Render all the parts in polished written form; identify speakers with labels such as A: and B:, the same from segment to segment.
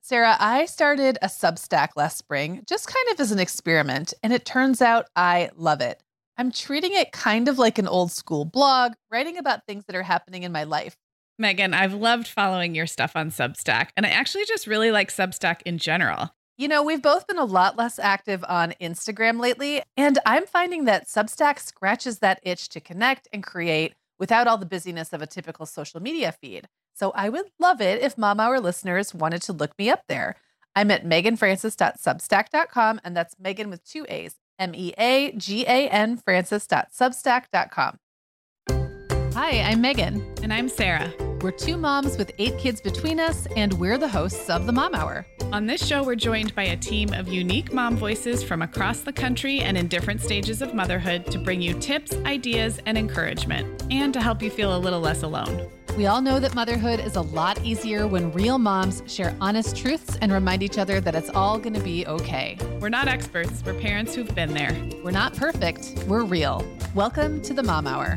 A: Sarah, I started a Substack last spring, just kind of as an experiment, and it turns out I love it. I'm treating it kind of like an old school blog, writing about things that are happening in my life.
B: Megan, I've loved following your stuff on Substack, and I actually just really like Substack in general.
A: You know, we've both been a lot less active on Instagram lately, and I'm finding that Substack scratches that itch to connect and create without all the busyness of a typical social media feed. So I would love it if Mom Hour listeners wanted to look me up there. I'm at meganfrancis.substack.com, and that's Megan with 2 A's, MEAGAN Francis.substack.com. Hi, I'm Megan.
B: And I'm Sarah.
A: We're two moms with 8 kids between us, and we're the hosts of the Mom Hour.
B: On this show, we're joined by a team of unique mom voices from across the country and in different stages of motherhood to bring you tips, ideas, and encouragement, and to help you feel a little less alone.
A: We all know that motherhood is a lot easier when real moms share honest truths and remind each other that it's all going to be okay.
B: We're not experts, we're parents who've been there.
A: We're not perfect, we're real. Welcome to the Mom Hour.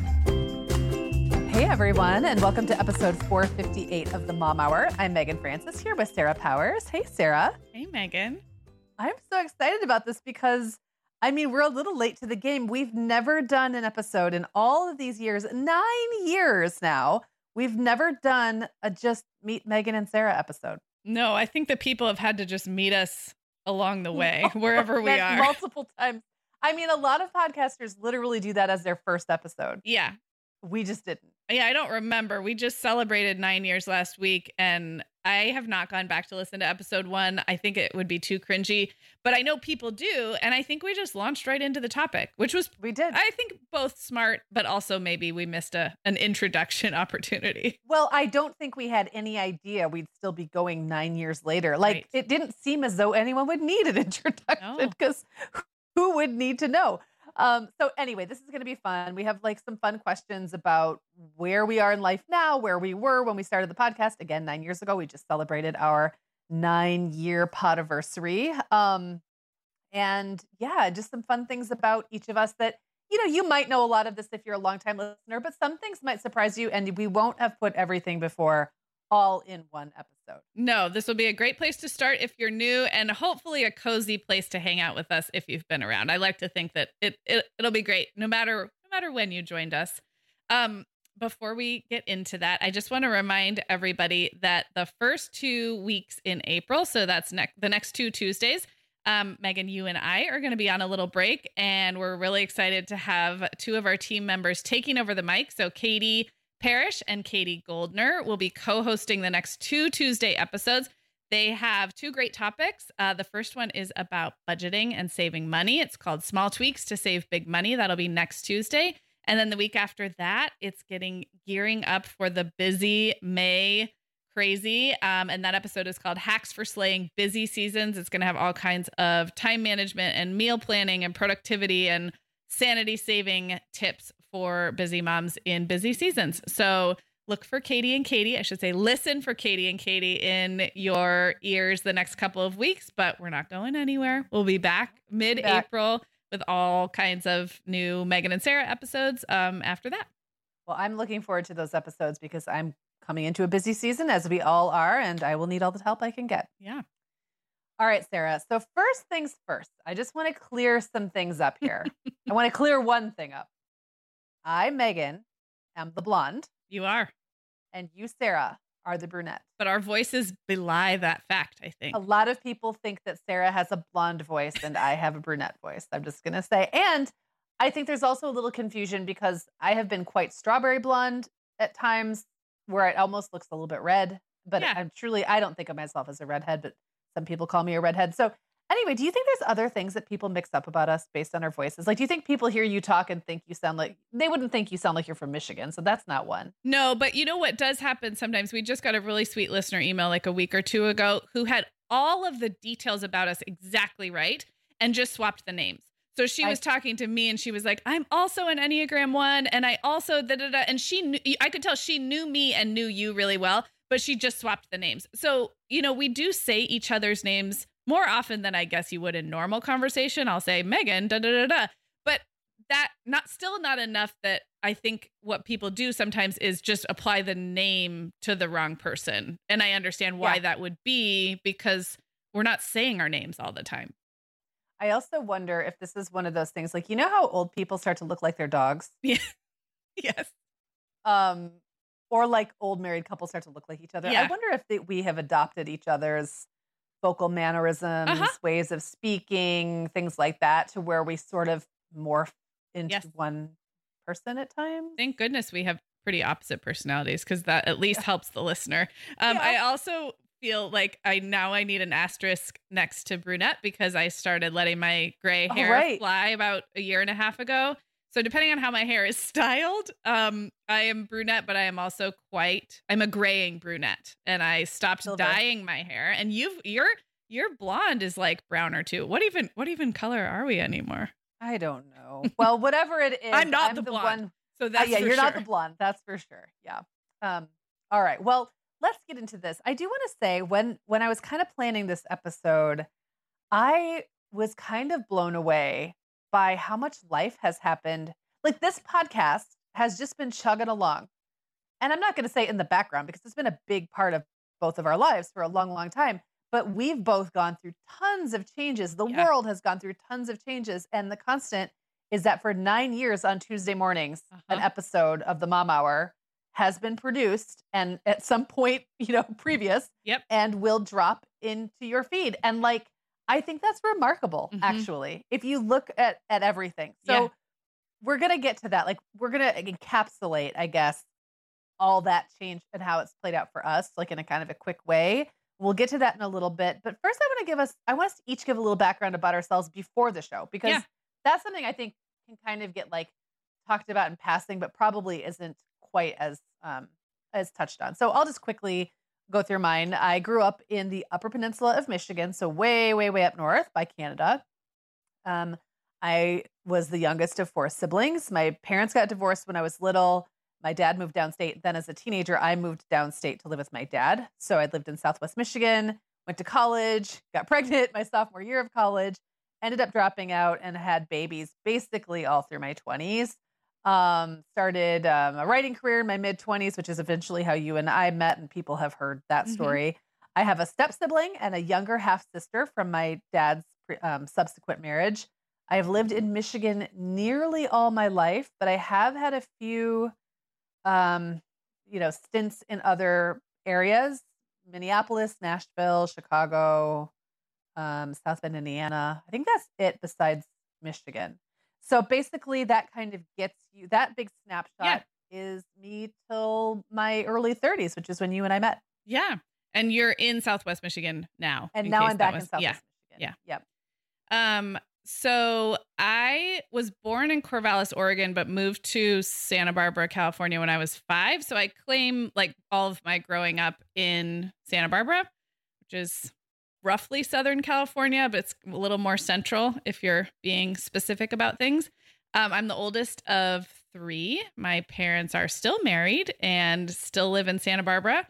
A: Hey everyone, and welcome to episode 458 of the Mom Hour. I'm Megan Francis here with Sarah Powers. Hey Sarah.
B: Hey Megan.
A: I'm so excited about this because we're a little late to the game. We've never done an episode in all of these years, 9 years now. We've never done a Just Meet Megan and Sarah episode.
B: No, I think that people have had to just meet us along the way, wherever we are.
A: Multiple times. A lot of podcasters literally do that as their first episode.
B: Yeah.
A: We just didn't.
B: Yeah, I don't remember. We just celebrated 9 years last week, and I have not gone back to listen to episode 1. I think it would be too cringy, but I know people do, and I think we just launched right into the topic, which was,
A: we did.
B: I think, both smart, but also maybe we missed an introduction opportunity.
A: Well, I don't think we had any idea we'd still be going 9 years later. Like,
B: right.
A: It didn't seem as though anyone would need an introduction because who would need to know? So anyway, this is going to be fun. We have some fun questions about where we are in life now, where we were when we started the podcast. Again, 9 years ago, we just celebrated our 9-year podiversary. And yeah, just some fun things about each of us that, you might know a lot of this if you're a longtime listener, but some things might surprise you, and we won't have put everything before all in one episode.
B: No, this will be a great place to start if you're new, and hopefully a cozy place to hang out with us if you've been around. I like to think that it'll be great no matter when you joined us. Before we get into that, I just want to remind everybody that the first 2 weeks in April, so that's the next 2 Tuesdays, Megan, you and I are going to be on a little break, and we're really excited to have 2 of our team members taking over the mic. So Katie Parrish and Katie Goldner will be co-hosting the next 2 Tuesday episodes. They have 2 great topics. The first one is about budgeting and saving money. It's called Small Tweaks to Save Big Money. That'll be next Tuesday. And then the week after that, it's gearing up for the busy May crazy. And that episode is called Hacks for Slaying Busy Seasons. It's going to have all kinds of time management and meal planning and productivity and sanity saving tips for busy moms in busy seasons. So look for Katie and Katie. I should say, listen for Katie and Katie in your ears the next couple of weeks, but we're not going anywhere. We'll be back mid-April with all kinds of new Megan and Sarah episodes after that.
A: Well, I'm looking forward to those episodes because I'm coming into a busy season, as we all are, and I will need all the help I can get.
B: Yeah.
A: All right, Sarah. So first things first, I just want to clear some things up here. I want to clear one thing up. I, Megan, am the blonde.
B: You are.
A: And you, Sarah, are the brunette.
B: But our voices belie that fact, I think.
A: A lot of people think that Sarah has a blonde voice and I have a brunette voice. I'm just going to say. And I think there's also a little confusion because I have been quite strawberry blonde at times where it almost looks a little bit red. But yeah. I don't think of myself as a redhead, but some people call me a redhead. So anyway, do you think there's other things that people mix up about us based on our voices? Like, do you think people hear you talk and think you sound like, they wouldn't think you sound like you're from Michigan. So that's not one.
B: No, but you know what does happen sometimes? We just got a really sweet listener email like a week or 2 ago who had all of the details about us exactly right and just swapped the names. So she was talking to me and she was like, I'm also an Enneagram 1 and I also da-da-da. And I could tell she knew me and knew you really well, but she just swapped the names. So, we do say each other's names more often than I guess you would in normal conversation. I'll say Megan, da da da da. But that not enough that I think what people do sometimes is just apply the name to the wrong person. And I understand why that would be, because we're not saying our names all the time.
A: I also wonder if this is one of those things, like, you know how old people start to look like their dogs?
B: Yeah. Yes.
A: Or like old married couples start to look like each other.
B: Yeah.
A: I wonder if we have adopted each other's vocal mannerisms, ways of speaking, things like that, to where we sort of morph into one person at times.
B: Thank goodness we have pretty opposite personalities, because that at least helps the listener. I also feel like I need an asterisk next to brunette, because I started letting my gray hair fly about a year and a half ago. So depending on how my hair is styled, I am brunette, but I am also I'm a graying brunette, and I stopped dyeing my hair. And your blonde is like browner too. What even color are we anymore?
A: I don't know. Well, whatever it is,
B: I'm the blonde. One. So that's
A: you're not the blonde. That's for sure. Yeah. All right. Well, let's get into this. I do want to say, when I was kind of planning this episode, I was kind of blown away by how much life has happened. Like, this podcast has just been chugging along. And I'm not going to say in the background, because it's been a big part of both of our lives for a long, long time. But we've both gone through tons of changes. The world has gone through tons of changes. And the constant is that for 9 years on Tuesday mornings, an episode of the Mom Hour has been produced, and at some point, previous, and will drop into your feed. And like, I think that's remarkable, actually, if you look at everything. So we're going to get to that. Like, we're going to encapsulate, I guess, all that change and how it's played out for us, like in a kind of a quick way. We'll get to that in a little bit. But first, I want us to each give a little background about ourselves before the show, because that's something I think can kind of get like talked about in passing, but probably isn't quite as touched on. So I'll just quickly go through mine. I grew up in the Upper Peninsula of Michigan, so way, way, way up north by Canada. I was the youngest of 4 siblings. My parents got divorced when I was little. My dad moved downstate. Then as a teenager, I moved downstate to live with my dad. So I lived in Southwest Michigan, went to college, got pregnant my sophomore year of college, ended up dropping out, and had babies basically all through my 20s. Started a writing career in my mid-20s, which is eventually how you and I met, and people have heard that story. I have a step-sibling and a younger half-sister from my dad's subsequent marriage. I have lived in Michigan nearly all my life, but I have had a few stints in other areas: Minneapolis, Nashville, Chicago, South Bend, Indiana. I think that's it besides Michigan. So basically that kind of gets you, that big snapshot is me till my early 30s, which is when you and I met.
B: Yeah. And you're in Southwest Michigan now.
A: And now I'm back in Southwest Michigan.
B: Yeah. Yep. So I was born in Corvallis, Oregon, but moved to Santa Barbara, California when I was 5. So I claim like all of my growing up in Santa Barbara, which is roughly Southern California, but it's a little more central if you're being specific about things. I'm the oldest of 3. My parents are still married and still live in Santa Barbara.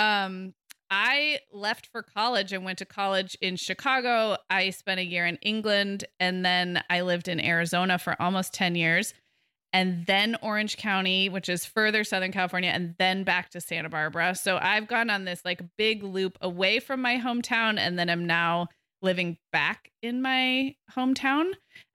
B: I left for college and went to college in Chicago. I spent a year in England, and then I lived in Arizona for almost 10 years, and then Orange County, which is further Southern California, and then back to Santa Barbara. So I've gone on this like big loop away from my hometown, and then I'm now living back in my hometown.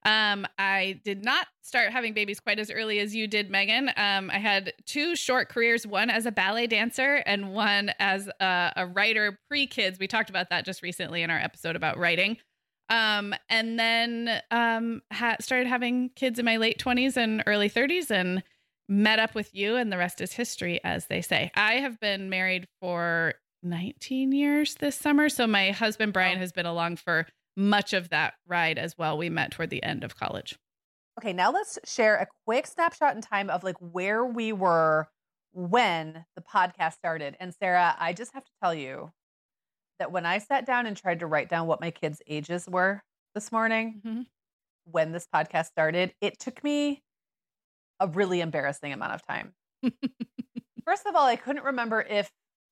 B: I did not start having babies quite as early as you did, Megan. I had 2 short careers, one as a ballet dancer and one as a writer pre-kids. We talked about that just recently in our episode about writing. And then started having kids in my late 20s and early 30s and met up with you, and the rest is history, as they say. I have been married for 19 years this summer. So my husband, Brian, has been along for much of that ride as well. We met toward the end of college.
A: Okay, now let's share a quick snapshot in time of like where we were when the podcast started. And Sarah, I just have to tell you that when I sat down and tried to write down what my kids' ages were this morning, when this podcast started, it took me a really embarrassing amount of time. First of all, I couldn't remember if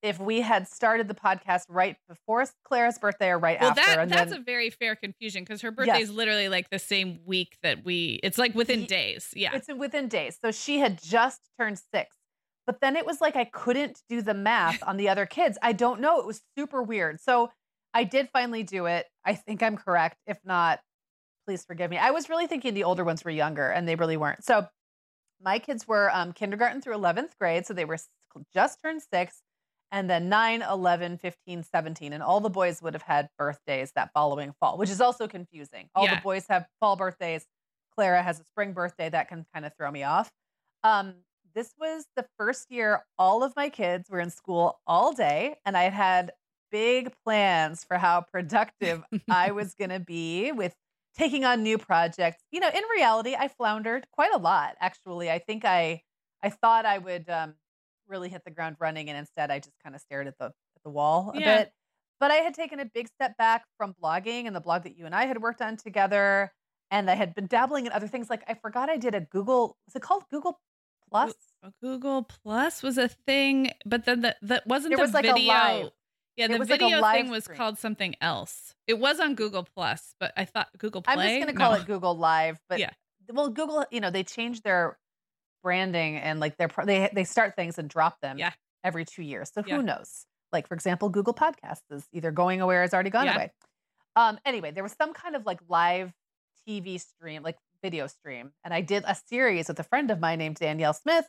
A: if we had started the podcast right before Clara's birthday or right
B: well,
A: after.
B: That's a very fair confusion because her birthday is literally like the same week that it's like within days. Yeah.
A: It's within days. So she had just turned 6. But then it was like I couldn't do the math on the other kids. I don't know. It was super weird. So I did finally do it. I think I'm correct. If not, please forgive me. I was really thinking the older ones were younger, and they really weren't. So my kids were kindergarten through 11th grade. So they were just turned 6. And then 9, 11, 15, 17. And all the boys would have had birthdays that following fall, which is also confusing. All the boys have fall birthdays. Clara has a spring birthday. That can kind of throw me off. This was the first year all of my kids were in school all day, and I had big plans for how productive I was going to be with taking on new projects. You know, in reality, I floundered quite a lot, actually. I think I thought I would really hit the ground running, and instead I just kind of stared at the wall a bit. But I had taken a big step back from blogging and the blog that you and I had worked on together, and I had been dabbling in other things. Like I forgot I did a Google, was it called Google Plus?
B: Google Plus was a thing, but then that wasn't the
A: like
B: video.
A: A live.
B: Yeah, the video thing was called something else. It was on Google Plus, but I thought Google Play.
A: I'm just going to call it Google Live. But well, Google, you know, they changed their branding and like they start things and drop them every 2 years. So who knows? Like for example, Google Podcasts is either going away or has already gone away. Anyway, there was some kind of like live TV stream, like video stream, and I did a series with a friend of mine named Danielle Smith.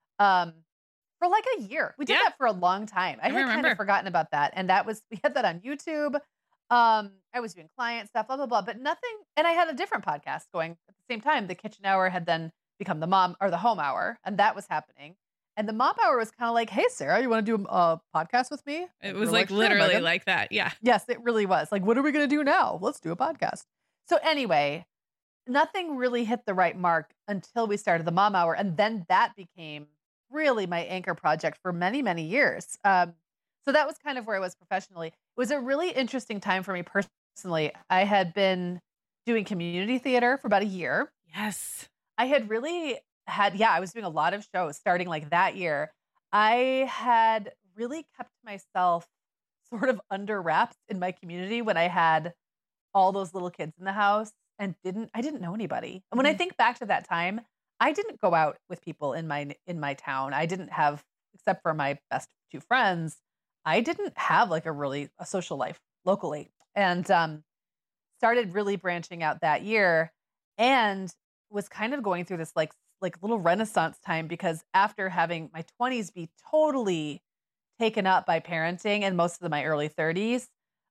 A: For like a year. We did that for a long time. I had kind of forgotten about that. And we had that on YouTube. I was doing client stuff, blah, blah, blah, but nothing. And I had a different podcast going at the same time. The Kitchen Hour had then become the Home Hour. And that was happening. And the Mom Hour was kind of like, hey, Sarah, you want to do a podcast with me?
B: It was like literally like that. Yeah.
A: Yes, it really was. Like, what are we going to do now? Let's do a podcast. So anyway, nothing really hit the right mark until we started the Mom Hour. And then that became really my anchor project for many, many years. So that was kind of where I was professionally. It was a really interesting time for me personally. I had been doing community theater for about a year.
B: Yes.
A: I had really I was doing a lot of shows starting like that year. I had really kept myself sort of under wraps in my community when I had all those little kids in the house and I didn't know anybody. And when I think back to that time, I didn't go out with people in my town. I didn't have, except for my best 2 friends, I didn't have like a social life locally, and started really branching out that year, and was kind of going through this like little renaissance time, because after having my 20s be totally taken up by parenting and most of my early 30s,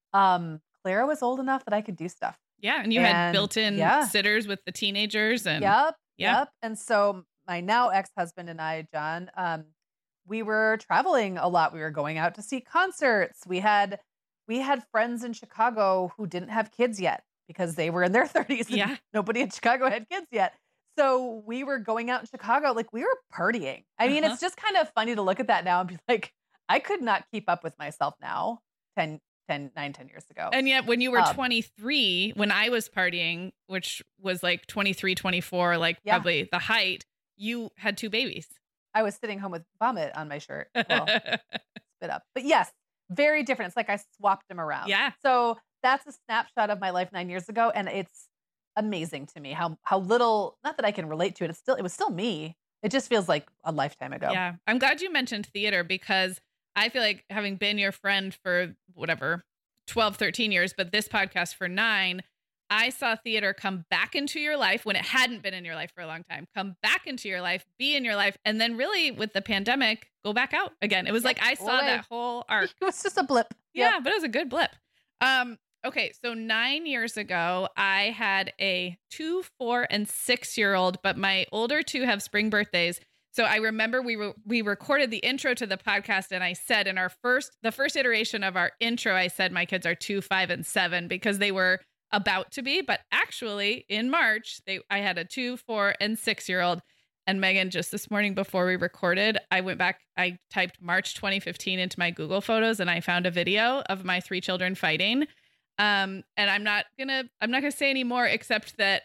A: Clara was old enough that I could do stuff.
B: Yeah, and you had built-in sitters with the teenagers, and
A: Yep. And so my now ex-husband and I, John, we were traveling a lot. We were going out to see concerts. We had friends in Chicago who didn't have kids yet because they were in their 30s. And nobody in Chicago had kids yet. So we were going out in Chicago, like we were partying. I mean, it's just kind of funny to look at that now and be like, I could not keep up with myself now 10 years ago.
B: And yet when you were 23, when I was partying, which was like 23, 24, like probably the height, you had 2 babies.
A: I was sitting home with vomit on my shirt. Well, spit up. But yes, very different. It's like I swapped them around.
B: Yeah.
A: So that's a snapshot of my life 9 years ago. And it's amazing to me how little, not that I can relate to it. It was still me. It just feels like a lifetime ago.
B: Yeah. I'm glad you mentioned theater, because I feel like, having been your friend for whatever, 12, 13 years, but this podcast for 9, I saw theater come back into your life when it hadn't been in your life for a long time, come back into your life, be in your life, and then really with the pandemic, go back out again. It was like I saw that whole arc.
A: It was just a blip.
B: Yeah, but it was a good blip. Okay, so 9 years ago, I had a 2, 4, and 6-year-old, but my older 2 have spring birthdays. So I remember we recorded the intro to the podcast, and I said in the first iteration of our intro, I said my kids are 2, 5, and 7 because they were about to be, but actually in March, I had a 2, 4, and 6-year-old. And Megan, just this morning before we recorded, I went back, I typed March 2015 into my Google Photos, and I found a video of my 3 children fighting. And I'm not gonna say any more except that,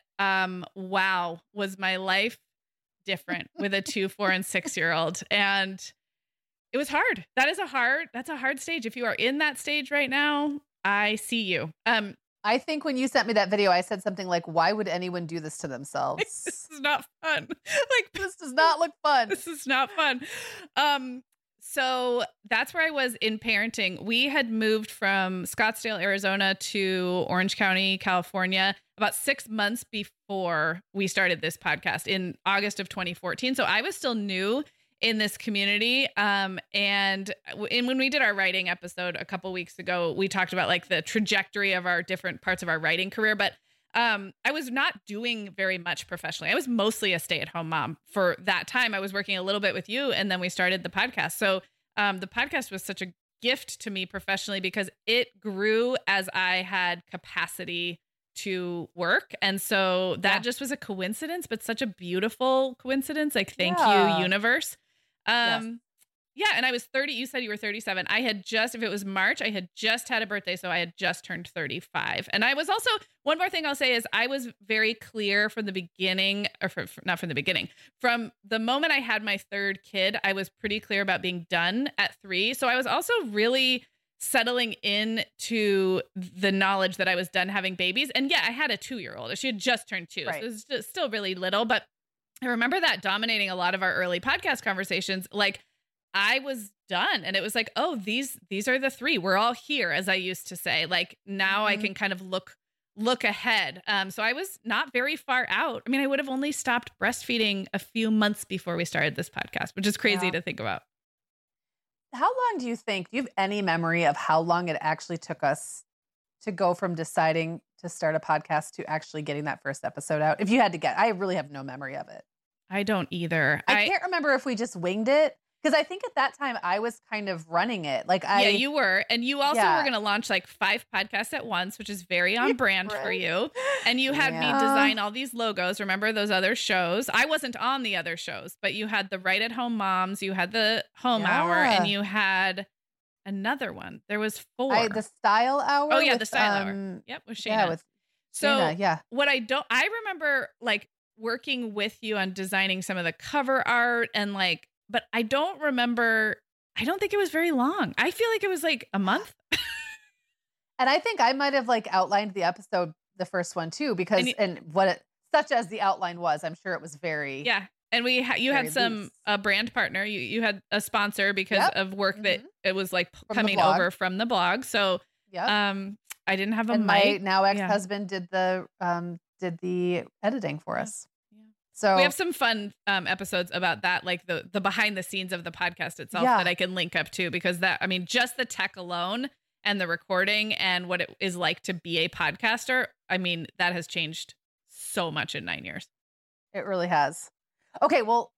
B: wow, was my life different with a 2, 4, and 6-year-old. And It was hard. That's a hard stage. If you are in that stage right now, I see you.
A: I think when you sent me that video, I said something like, why would anyone do this to themselves?
B: This is not fun.
A: This does not look fun.
B: This is not fun. So that's where I was in parenting. We had moved from Scottsdale, Arizona to Orange County, California about 6 months before we started this podcast in August of 2014. So I was still new in this community. And when we did our writing episode a couple weeks ago, we talked about like the trajectory of our different parts of our writing career. But I was not doing very much professionally. I was mostly a stay-at-home mom for that time. I was working a little bit with you, and then we started the podcast. So the podcast was such a gift to me professionally because it grew as I had capacity to work. And so that just was a coincidence, but such a beautiful coincidence. Like, thank you, universe. Yeah. And I was 30. You said you were 37. I had just, if it was March, I had just had a birthday. So I had just turned 35. And I was also, one more thing I'll say is I was very clear from the beginning, or not from the beginning, from the moment I had my third kid, I was pretty clear about being done at 3. So I was also really settling into the knowledge that I was done having babies. And yeah, I had a 2-year-old. She had just turned 2.
A: Right.
B: So it was just still really little, but I remember that dominating a lot of our early podcast conversations. Like, I was done, and it was like, oh, these are the 3. We're all here, as I used to say. Like, now I can kind of look ahead. So I was not very far out. I mean, I would have only stopped breastfeeding a few months before we started this podcast, which is crazy to think about.
A: How long do you have any memory of how long it actually took us to go from deciding to start a podcast to actually getting that first episode out? If you had to get, I really have no memory of it.
B: I don't either.
A: I can't remember if we just winged it. Because I think at that time I was kind of running it. Yeah,
B: you were. And you also were going to launch like 5 podcasts at once, which is very on brand for you. And you had me design all these logos. Remember those other shows? I wasn't on the other shows, but you had the Right at Home Moms, you had the Home Hour, and you had another one. There was 4.
A: The Style Hour.
B: Oh yeah, the Style Hour. Yep, with Shayna.
A: Yeah, with Shayna,
B: I remember like working with you on designing some of the cover art and like, but I don't remember. I don't think it was very long. I feel like it was like a month.
A: And I think I might have like outlined the episode, the first one too, because such as the outline was, I'm sure it was very
B: And you had some brand partner. You had a sponsor because of work that it was like coming over from the blog. So I didn't have a mic.
A: My now ex-husband did the editing for us. So
B: we have some fun episodes about that, like the behind the scenes of the podcast itself that I can link up to, because just the tech alone and the recording and what it is like to be a podcaster. I mean, that has changed so much in 9 years.
A: It really has. Okay, well,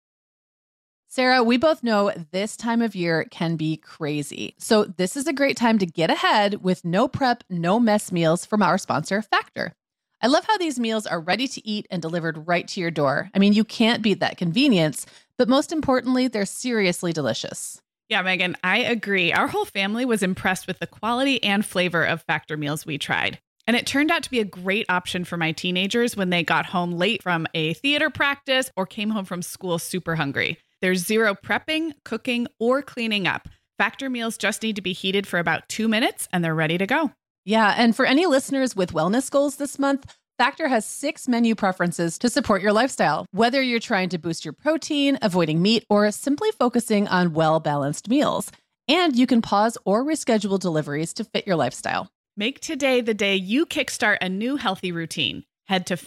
A: Sarah, we both know this time of year can be crazy. So this is a great time to get ahead with no prep, no mess meals from our sponsor, Factor. I love how these meals are ready to eat and delivered right to your door. I mean, you can't beat that convenience, but most importantly, they're seriously delicious.
B: Yeah, Megan, I agree. Our whole family was impressed with the quality and flavor of Factor meals we tried. And it turned out to be a great option for my teenagers when they got home late from a theater practice or came home from school super hungry. There's zero prepping, cooking, or cleaning up. Factor meals just need to be heated for about 2 minutes and they're ready to go.
A: Yeah, and for any listeners with wellness goals this month, Factor has 6 menu preferences to support your lifestyle. Whether you're trying to boost your protein, avoiding meat, or simply focusing on well-balanced meals. And you can pause or reschedule deliveries to fit your lifestyle.
B: Make today the day you kickstart a new healthy routine. Head to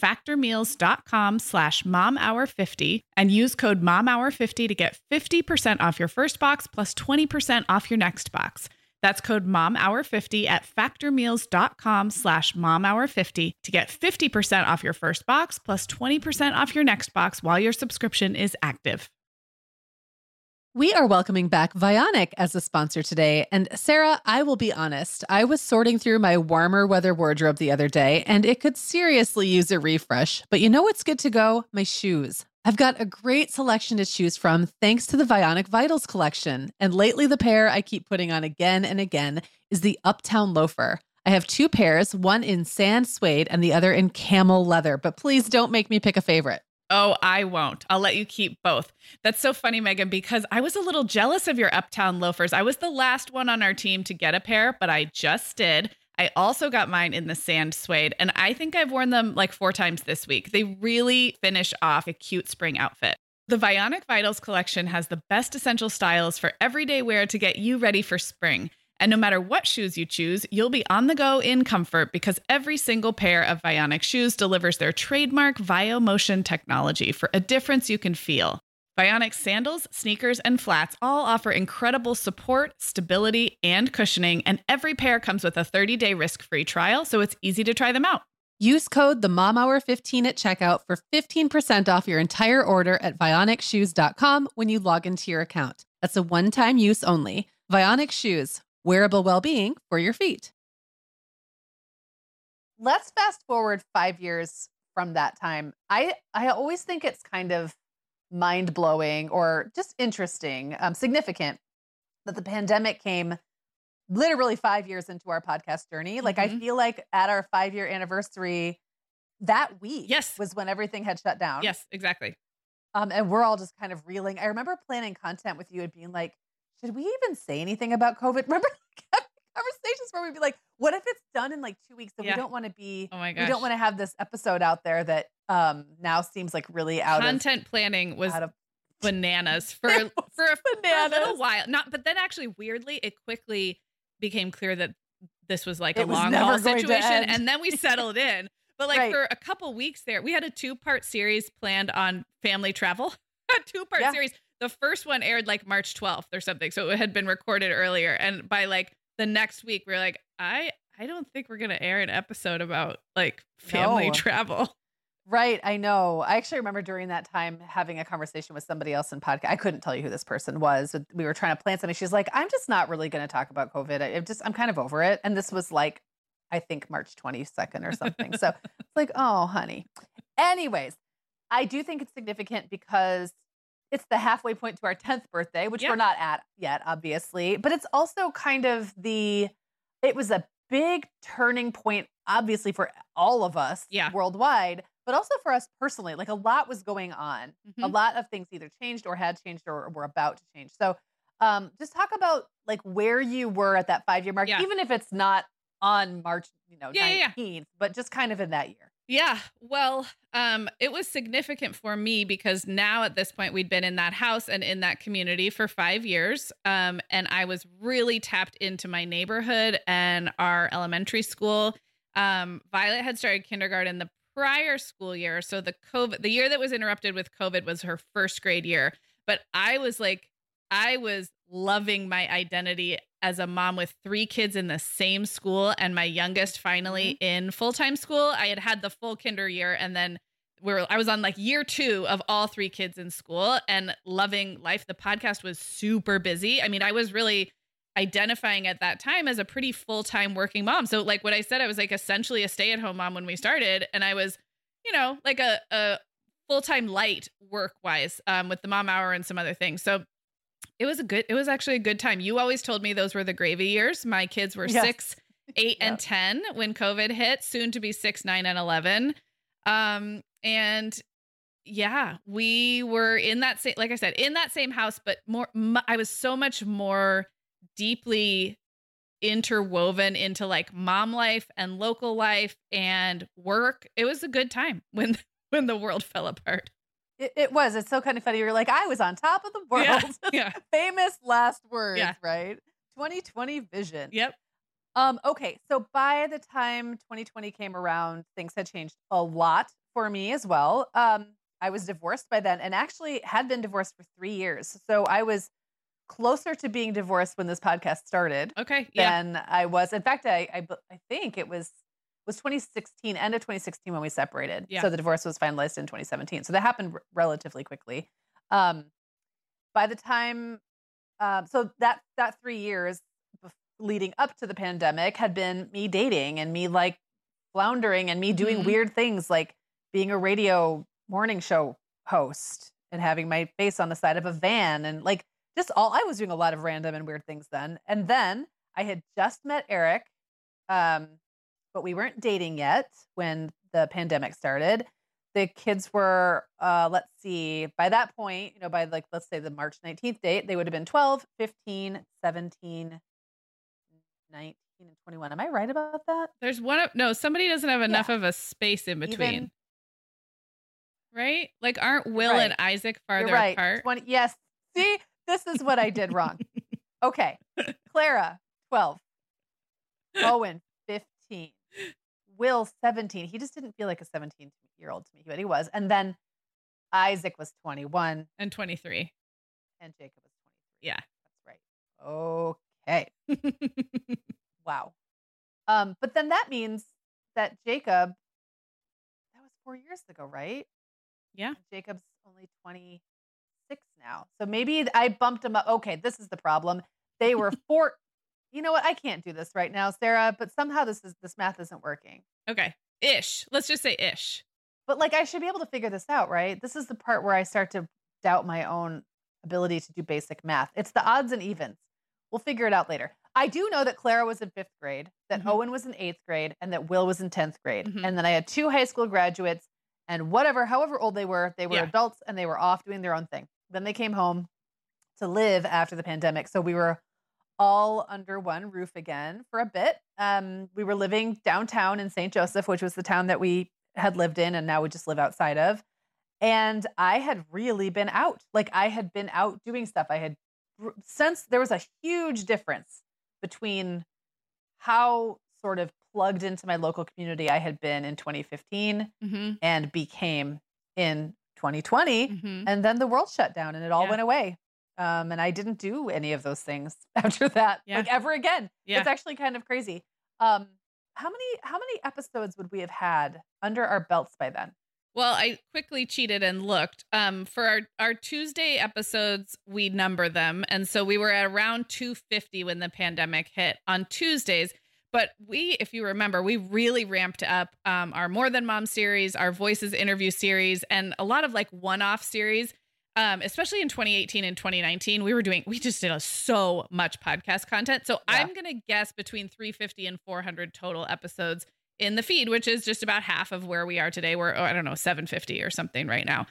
B: factormeals.com/momhour50 and use code momhour50 to get 50% off your first box plus 20% off your next box. That's code momhour50 at factormeals.com/momhour50 to get 50% off your first box plus 20% off your next box while your subscription is active.
A: We are welcoming back Vionic as a sponsor today. And Sarah, I will be honest, I was sorting through my warmer weather wardrobe the other day, and it could seriously use a refresh. But you know what's good to go? My shoes. I've got a great selection to choose from thanks to the Vionic Vitals collection. And lately, the pair I keep putting on again and again is the Uptown Loafer. I have 2 pairs, one in sand suede and the other in camel leather, but please don't make me pick a favorite.
B: Oh, I won't. I'll let you keep both. That's so funny, Megan, because I was a little jealous of your Uptown loafers. I was the last one on our team to get a pair, but I just did. I also got mine in the sand suede, and I think I've worn them like 4 times this week. They really finish off a cute spring outfit. The Vionic Vitals collection has the best essential styles for everyday wear to get you ready for spring. And no matter what shoes you choose, you'll be on the go in comfort because every single pair of Vionic shoes delivers their trademark VioMotion technology for a difference you can feel. Vionic sandals, sneakers, and flats all offer incredible support, stability, and cushioning, and every pair comes with a 30-day risk-free trial, so it's easy to try them out.
A: Use code TheMomHour15 at checkout for 15% off your entire order at VionicShoes.com when you log into your account. That's a one-time use only. Vionic Shoes. Wearable well-being for your feet. Let's fast forward 5 years from that time. I always think it's kind of mind-blowing or just interesting, significant that the pandemic came literally 5 years into our podcast journey. Like, I feel like at our 5-year anniversary, that week was when everything had shut down.
B: Yes, exactly.
A: And we're all just kind of reeling. I remember planning content with you and being like, should we even say anything about COVID? Remember having conversations where we'd be like, what if it's done in like 2 weeks? So we don't want to be,
B: oh my gosh,
A: we don't want to have this episode out there that now seems like really
B: content planning was bananas for a little while. But then actually weirdly, it quickly became clear that this was like a long haul situation. And then we settled in. But like for a couple weeks there, we had a 2-part series planned on family travel, a 2-part series. The first one aired like March 12th or something. So it had been recorded earlier. And by like the next week, we were like, I don't think we're going to air an episode about like family travel.
A: Right. I know. I actually remember during that time having a conversation with somebody else in podcast. I couldn't tell you who this person was. We were trying to plan something. She's like, I'm just not really going to talk about COVID. I'm kind of over it. And this was like, I think March 22nd or something. So it's like, oh, honey. Anyways, I do think it's significant because it's the halfway point to our 10th birthday, which we're not at yet, obviously. But it's also kind of it was a big turning point, obviously, for all of us worldwide, but also for us personally. Like, a lot was going on. A lot of things either changed or had changed or were about to change. So just talk about like where you were at that 5-year mark, even if it's not on March 19th, but just kind of in that year.
B: Yeah. Well, it was significant for me because now at this point we'd been in that house and in that community for 5 years. And I was really tapped into my neighborhood and our elementary school. Violet had started kindergarten the prior school year. So the year that was interrupted with COVID was her first grade year. But I was loving my identity as a mom with 3 kids in the same school and my youngest finally in full-time school. I had the full kinder year, and then I was on like year 2 of all 3 kids in school and loving life. The podcast was super busy. I mean, I was really identifying at that time as a pretty full-time working mom. So like what I said, I was like essentially a stay-at-home mom when we started, and I was, like a full-time light work-wise with the mom hour and some other things. So it was actually a good time. You always told me those were the gravy years. My kids were 6, 8, and 10 when COVID hit, soon to be 6, 9, and 11. And yeah, we were in that same, like I said, in that same house, but I was so much more deeply interwoven into like mom life and local life and work. It was a good time when the world fell apart.
A: It was. It's so kind of funny. You're like, I was on top of the world.
B: Yeah.
A: Famous last words, right? 2020 vision.
B: Yep.
A: Okay. So by the time 2020 came around, things had changed a lot for me as well. I was divorced by then and actually had been divorced for 3 years. So I was closer to being divorced when this podcast started.
B: Okay.
A: Than I was. In fact, I think it was 2016, end of 2016 when we separated.
B: Yeah.
A: So the divorce was finalized in 2017. So that happened relatively quickly. By the time, so that 3 years leading up to the pandemic had been me dating and me like floundering and me doing weird things like being a radio morning show host and having my face on the side of a van and like I was doing a lot of random and weird things then. And then I had just met Eric. But we weren't dating yet when the pandemic started. the kids were, let's see, by that point, by like, let's say the March 19th date, they would have been 12, 15, 17, 19, and 21. Am I right about that?
B: There's somebody doesn't have enough
A: Yeah.
B: of a space in between.
A: Even,
B: right? Like, aren't Will
A: right.
B: and Isaac farther
A: You're right.
B: apart?
A: 20, yes. See, this is what I did wrong. Okay. Clara, 12. Owen, 15. Will, 17. He just didn't feel like a 17-year-old to me, but he was. And then Isaac was 21.
B: And 23.
A: And Jacob was 23.
B: Yeah.
A: That's right. Okay. Wow. But then that means that Jacob, that was 4 years ago, right?
B: Yeah.
A: And Jacob's only 26 now. So maybe I bumped him up. Okay, this is the problem. They were 4. You know what? I can't do this right now, Sarah, but somehow this math isn't working.
B: Okay. Ish. Let's just say ish.
A: But like, I should be able to figure this out, right? This is the part where I start to doubt my own ability to do basic math. It's the odds and evens. We'll figure it out later. I do know that Clara was in 5th grade, that Owen was in 8th grade, and that Will was in 10th grade. And then I had 2 high school graduates, and however old they were adults, and they were off doing their own thing. Then they came home to live after the pandemic. So we were all under one roof again for a bit. We were living downtown in St. Joseph, which was the town that we had lived in, and now we just live outside of. And I had really been out. Like, I had been out doing stuff. I had sensed there was a huge difference between how sort of plugged into my local community I had been in 2015 and became in 2020. And then the world shut down and it all went away. And I didn't do any of those things after that, like ever again. It's actually kind of crazy. How many episodes would we have had under our belts by then?
B: Well, I quickly cheated and looked. For our Tuesday episodes, we number them. And so we were at around 250 when the pandemic hit on Tuesdays. But if you remember, we really ramped up our More Than Mom series, our Voices interview series, and a lot of like one-off series. Especially in 2018 and 2019, we just did so much podcast content. So I'm going to guess between 350 and 400 total episodes in the feed, which is just about half of where we are today. We're, I don't know, 750 or something right now.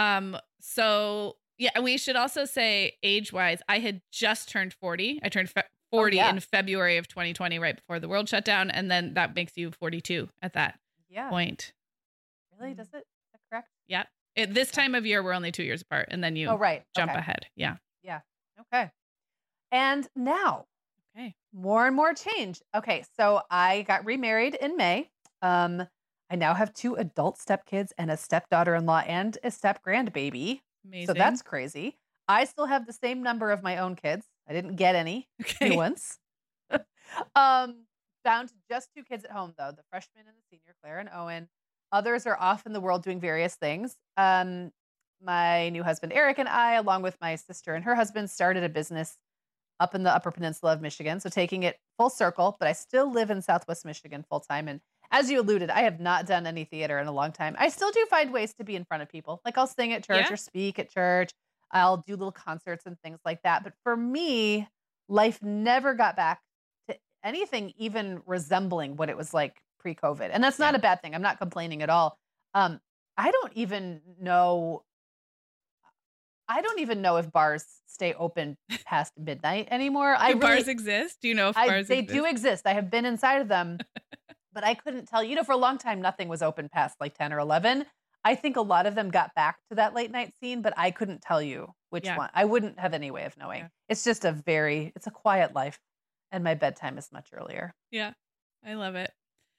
B: So yeah, we should also say age wise, I had just turned 40. I turned 40 in February of 2020, right before the world shut down. And then that makes you 42 at that point.
A: Really? Does it? Is that correct?
B: Yeah. This time of year, we're only 2 years apart, and then you jump ahead. Yeah.
A: Yeah. Okay. And now, more and more change. Okay. So I got remarried in May. I now have 2 adult stepkids and a stepdaughter-in-law and a step-grandbaby.
B: Amazing.
A: So that's crazy. I still have the same number of my own kids. I didn't get any new ones. Down to just 2 kids at home, though, the freshman and the senior, Claire and Owen. Others are off in the world doing various things. My new husband, Eric, and I, along with my sister and her husband, started a business up in the Upper Peninsula of Michigan. So taking it full circle, but I still live in Southwest Michigan full time. And as you alluded, I have not done any theater in a long time. I still do find ways to be in front of people. Like I'll sing at church or speak at church. I'll do little concerts and things like that. But for me, life never got back to anything even resembling what it was like pre-COVID. And that's not a bad thing. I'm not complaining at all. I don't even know if bars stay open past midnight anymore.
B: Bars exist? Do you know if bars exist?
A: They do exist. I have been inside of them, but I couldn't tell. For a long time, nothing was open past like 10 or 11. I think a lot of them got back to that late night scene, but I couldn't tell you which one. I wouldn't have any way of knowing. It's just it's a quiet life, and my bedtime is much earlier.
B: Yeah, I love it.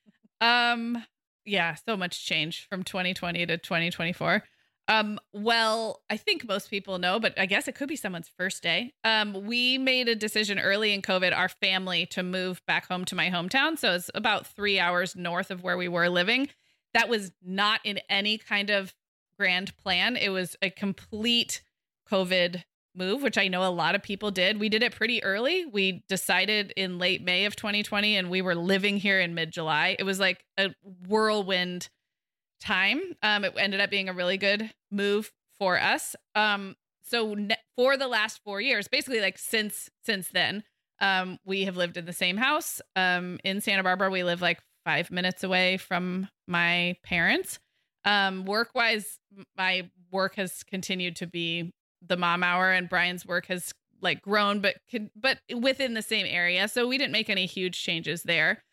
B: So much change from 2020 to 2024. Well, I think most people know, but I guess it could be someone's first day. We made a decision early in COVID, our family, to move back home to my hometown. So it's about 3 hours north of where we were living. That was not in any kind of grand plan. It was a complete COVID move, which I know a lot of people did. We did it pretty early. We decided in late May of 2020, and we were living here in mid-July. It was like a whirlwind time. It ended up being a really good move for us. For the last 4 years, basically like since then, we have lived in the same house. In Santa Barbara, we live like 5 minutes away from my parents. Work wise, my work has continued to be the mom hour, and Brian's work has like grown, but within the same area. So we didn't make any huge changes there.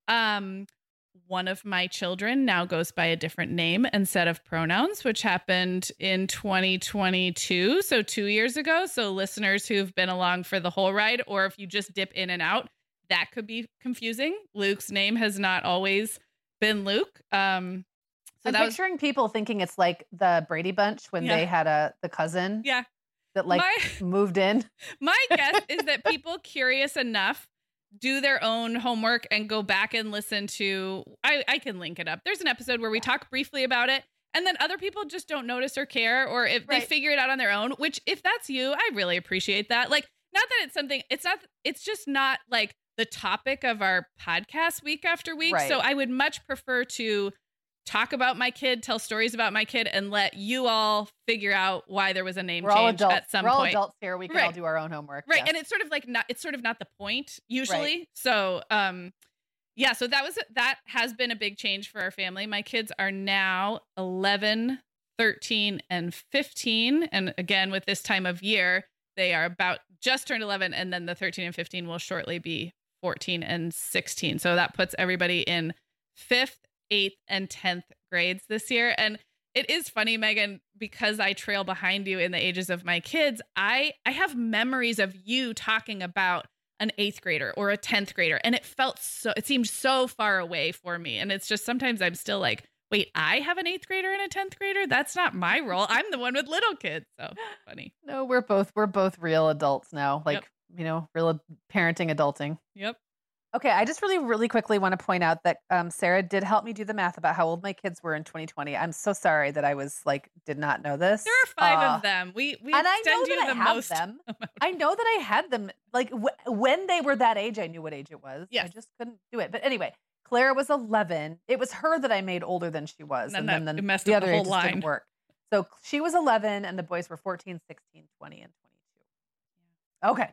B: One of my children now goes by a different name and set of pronouns, which happened in 2022. So 2 years ago. So listeners who've been along for the whole ride, or if you just dip in and out, that could be confusing. Luke's name has not always been Luke.
A: I'm picturing people thinking it's like the Brady Bunch when they had the cousin that like moved in.
B: My guess is that people curious enough do their own homework and go back and listen to, I can link it up. There's an episode where we talk briefly about it, and then other people just don't notice or care, or if they figure it out on their own, which if that's you, I really appreciate that. Like, not that it's something, it's just not like the topic of our podcast week after week. So I would much prefer to talk about my kid, tell stories about my kid, and let you all figure out why there was a name change at some point.
A: We're all adults here. We can all do our own homework.
B: Right. Yes. And it's sort of not the point usually. Right. So, so that has been a big change for our family. My kids are now 11, 13, and 15. And again, with this time of year, they are about just turned 11. And then the 13 and 15 will shortly be 14 and 16. So that puts everybody in 5th, 8th, and 10th grades this year. And it is funny, Megan, because I trail behind you in the ages of my kids. I have memories of you talking about an 8th grader or a 10th grader. And it seemed so far away for me. And it's just, sometimes I'm still like, wait, I have an 8th grader and a 10th grader? That's not my role. I'm the one with little kids. So funny.
A: No, we're both real adults now. Like, real parenting, adulting.
B: Yep.
A: Okay, I just really, really quickly want to point out that Sarah did help me do the math about how old my kids were in 2020. I'm so sorry that I did not know this.
B: There are 5 of them. We and extend you the most.
A: Them. I know that I had them. Like when they were that age, I knew what age it was.
B: Yes.
A: I just couldn't do it. But anyway, Clara was 11. It was her that I made older than she was, and then the other ages didn't work. So she was 11, and the boys were 14, 16, 20, and 22. Okay.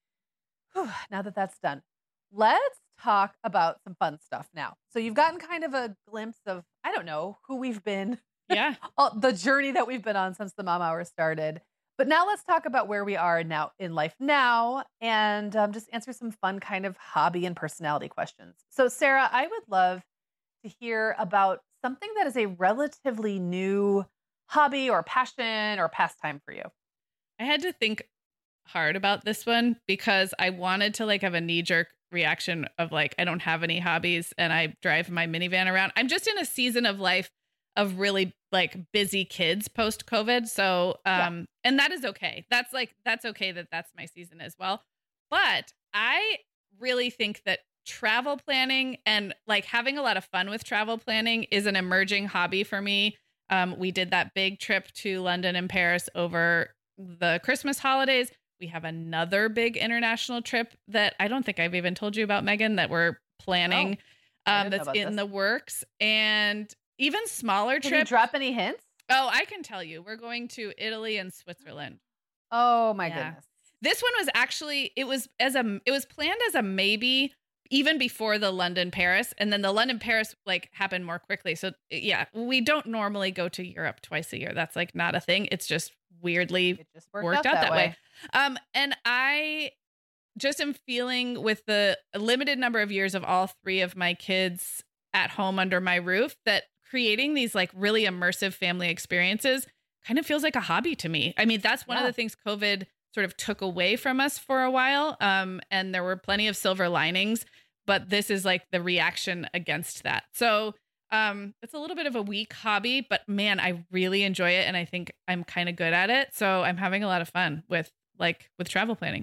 A: Whew, now that that's done. Let's talk about some fun stuff now. So you've gotten kind of a glimpse of, I don't know, who we've been.
B: Yeah.
A: The journey that we've been on since the Mom Hour started. But now let's talk about where we are now in life now, and just answer some fun kind of hobby and personality questions. So Sarah, I would love to hear about something that is a relatively new hobby or passion or pastime for you.
B: I had to think hard about this one because I wanted to have a knee-jerk reaction of I don't have any hobbies and I drive my minivan around. I'm just in a season of life of really busy kids post COVID. So, and that is okay. That's okay that's my season as well. But I really think that travel planning and having a lot of fun with travel planning is an emerging hobby for me. We did that big trip to London and Paris over the Christmas holidays. We have another big international trip that I don't think I've even told you about, Megan, that we're planning that's in the works. And even smaller trips.
A: Can you drop any hints?
B: Oh, I can tell you. We're going to Italy and Switzerland.
A: Oh my goodness.
B: This one was actually, it was planned as a maybe even before the London Paris, and then the London Paris happened more quickly. So yeah, we don't normally go to Europe twice a year. That's not a thing. It's just weirdly worked out that way. And I just am feeling with the limited number of years of all 3 of my kids at home under my roof that creating these really immersive family experiences kind of feels like a hobby to me. I mean, that's one of the things COVID sort of took away from us for a while. And there were plenty of silver linings, but this is the reaction against that. So it's a little bit of a weak hobby, but man, I really enjoy it. And I think I'm kind of good at it. So I'm having a lot of fun with travel planning.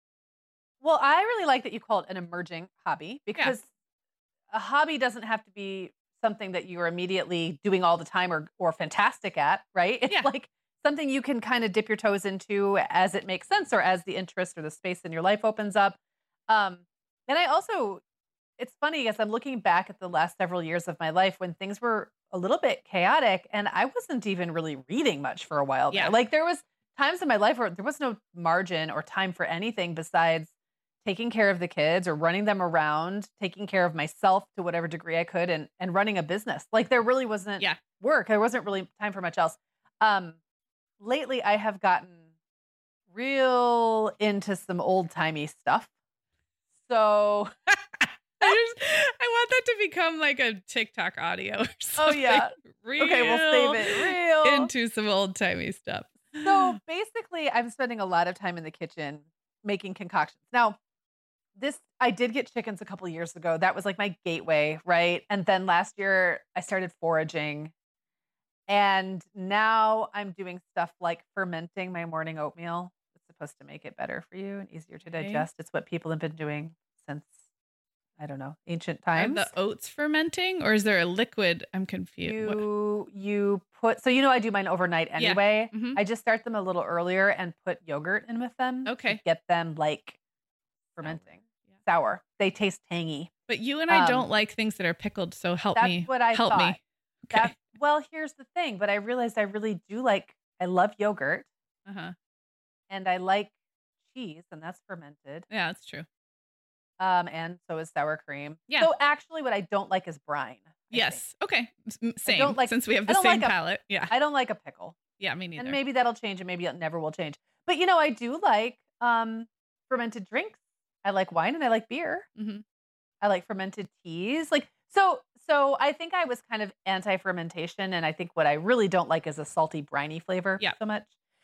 A: Well, I really like that you call it an emerging hobby because a hobby doesn't have to be something that you're immediately doing all the time or fantastic at, right? It's something you can kind of dip your toes into as it makes sense or as the interest or the space in your life opens up. And I also, it's funny as I'm looking back at the last several years of my life when things were a little bit chaotic and I wasn't even really reading much for a while.
B: Yeah.
A: There was times in my life where there was no margin or time for anything besides taking care of the kids or running them around, taking care of myself to whatever degree I could, and running a business. Like there really wasn't work. There wasn't really time for much else. Lately I have gotten real into some old-timey stuff. So
B: I want that to become like a TikTok audio or something.
A: Oh yeah. Okay, we'll save it real
B: into some old-timey stuff.
A: So basically I'm spending a lot of time in the kitchen making concoctions. Now, I did get chickens a couple years ago. That was like my gateway, right? And then last year I started foraging. And now I'm doing stuff like fermenting my morning oatmeal. It's supposed to make it better for you and easier to digest. It's what people have been doing since, I don't know, ancient times.
B: Are the oats fermenting, or is there a liquid? I'm confused.
A: You put, so I do mine overnight anyway.
B: Yeah.
A: I just start them a little earlier and put yogurt in with them.
B: Okay.
A: To get them like fermenting. Sour. They taste tangy.
B: But you and I don't like things that are pickled, so help me.
A: That's what I
B: help
A: thought.
B: me. Okay.
A: Well, here's the thing, but I realized I really do I love yogurt. And I like cheese, and that's fermented.
B: Yeah, that's true.
A: And so is sour cream.
B: Yeah.
A: So actually what I don't like is brine.
B: Yes. Okay. Same.
A: don't like-
B: Since we have
A: I
B: the
A: don't
B: same
A: like
B: palate. Yeah.
A: I don't like a pickle.
B: Yeah, me neither.
A: And maybe that'll change and maybe it never will change. But I do like fermented drinks. I like wine and I like beer.
B: Mhm.
A: I like fermented teas. So I think I was kind of anti-fermentation, and I think what I really don't like is a salty, briny flavor so much.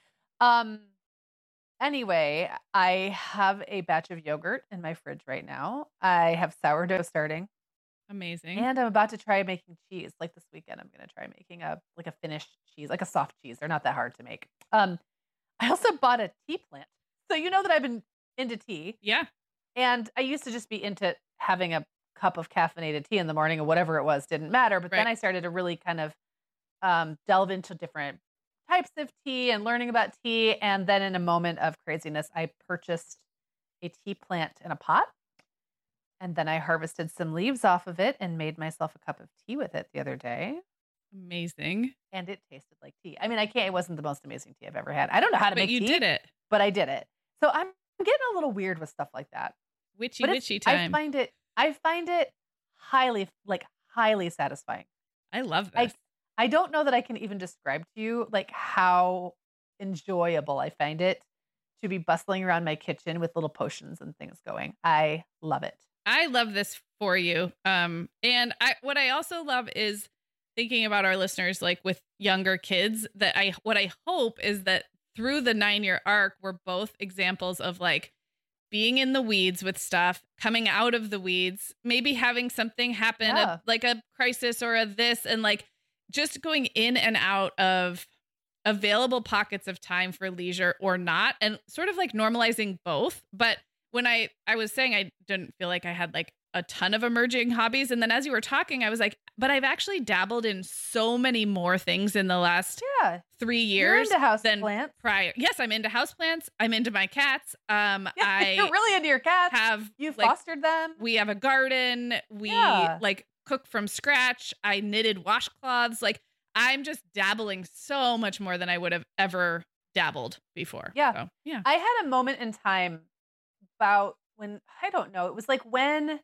A: Anyway, I have a batch of yogurt in my fridge right now. I have sourdough starting.
B: Amazing.
A: And I'm about to try making cheese. Like this weekend, I'm going to try making a Finnish cheese, like a soft cheese. They're not that hard to make. I also bought a tea plant. So that I've been into tea.
B: Yeah.
A: And I used to just be into having a cup of caffeinated tea in the morning or whatever it was, didn't matter. But then I started to really kind of delve into different types of tea and learning about tea. And then in a moment of craziness, I purchased a tea plant in a pot. And then I harvested some leaves off of it and made myself a cup of tea with it the other day.
B: Amazing.
A: And it tasted like tea. I mean, it wasn't the most amazing tea I've ever had. I don't know how to make tea.
B: But you did it.
A: But I did it. So I'm getting a little weird with stuff like that.
B: Witchy time.
A: I find it highly satisfying.
B: I love this.
A: I don't know that I can even describe to you how enjoyable I find it to be bustling around my kitchen with little potions and things going. I love it.
B: I love this for you. And what I also love is thinking about our listeners, like with younger kids, what I hope is that through the 9-year arc, we're both examples of being in the weeds with stuff, coming out of the weeds, maybe having something happen, like a crisis or this, and just going in and out of available pockets of time for leisure or not, and sort of normalizing both. But when I was saying I didn't feel like I had a ton of emerging hobbies, and then as you were talking, I was like, but I've actually dabbled in so many more things in the last 3 years
A: than plants.
B: Prior. Yes, I'm into houseplants. I'm into my cats.
A: You're really into your cats. You fostered them.
B: We have a garden. We cook from scratch. I knitted washcloths. I'm just dabbling so much more than I would have ever dabbled before.
A: Yeah.
B: So, yeah.
A: I had a moment in time about when, I don't know, it was when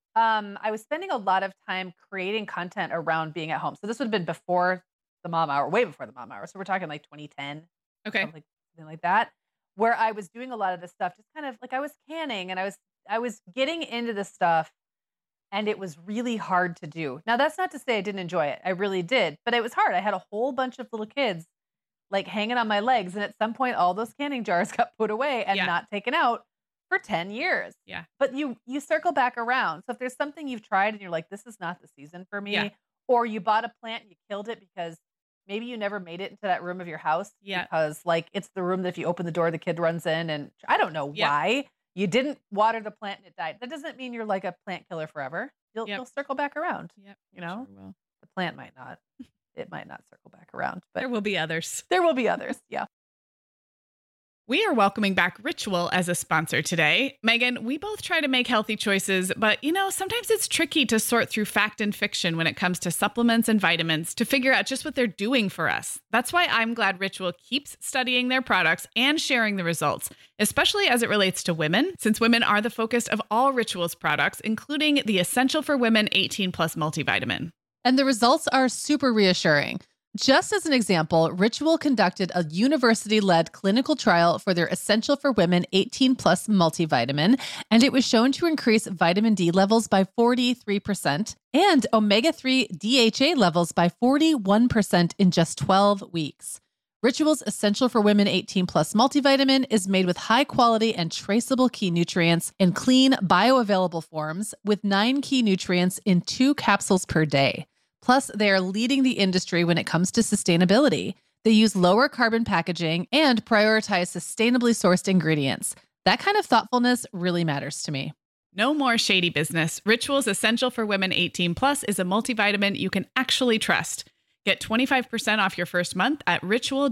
A: I was spending a lot of time creating content around being at home. So this would have been before the mom hour, way before the mom hour. So we're talking 2010.
B: Okay.
A: Something like that, where I was doing a lot of this stuff, just kind of I was canning and I was getting into this stuff, and it was really hard to do. Now, that's not to say I didn't enjoy it. I really did, but it was hard. I had a whole bunch of little kids hanging on my legs. And at some point, all those canning jars got put away and not taken out for 10 years.
B: Yeah.
A: But you circle back around. So if there's something you've tried and you're like, this is not the season for me, or you bought a plant and you killed it because maybe you never made it into that room of your house because it's the room that if you open the door, the kid runs in, and I don't know why you didn't water the plant and it died. That doesn't mean you're like a plant killer forever. You'll circle back around.
B: Yep.
A: Sure
B: will.
A: The plant might not. It might not circle back around, but
B: there will be others.
A: There will be others. Yeah.
B: We are welcoming back Ritual as a sponsor today. Megan, we both try to make healthy choices, but sometimes it's tricky to sort through fact and fiction when it comes to supplements and vitamins to figure out just what they're doing for us. That's why I'm glad Ritual keeps studying their products and sharing the results, especially as it relates to women, since women are the focus of all Ritual's products, including the Essential for Women 18 Plus multivitamin.
A: And the results are super reassuring. Just as an example, Ritual conducted a university-led clinical trial for their Essential for Women 18 Plus multivitamin, and it was shown to increase vitamin D levels by 43% and omega-3 DHA levels by 41% in just 12 weeks. Ritual's Essential for Women 18 Plus multivitamin is made with high quality and traceable key nutrients in clean, bioavailable forms with 9 key nutrients in 2 capsules per day. Plus, they are leading the industry when it comes to sustainability. They use lower carbon packaging and prioritize sustainably sourced ingredients. That kind of thoughtfulness really matters to me.
B: No more shady business. Ritual's Essential for Women 18 Plus is a multivitamin you can actually trust. Get 25% off your first month at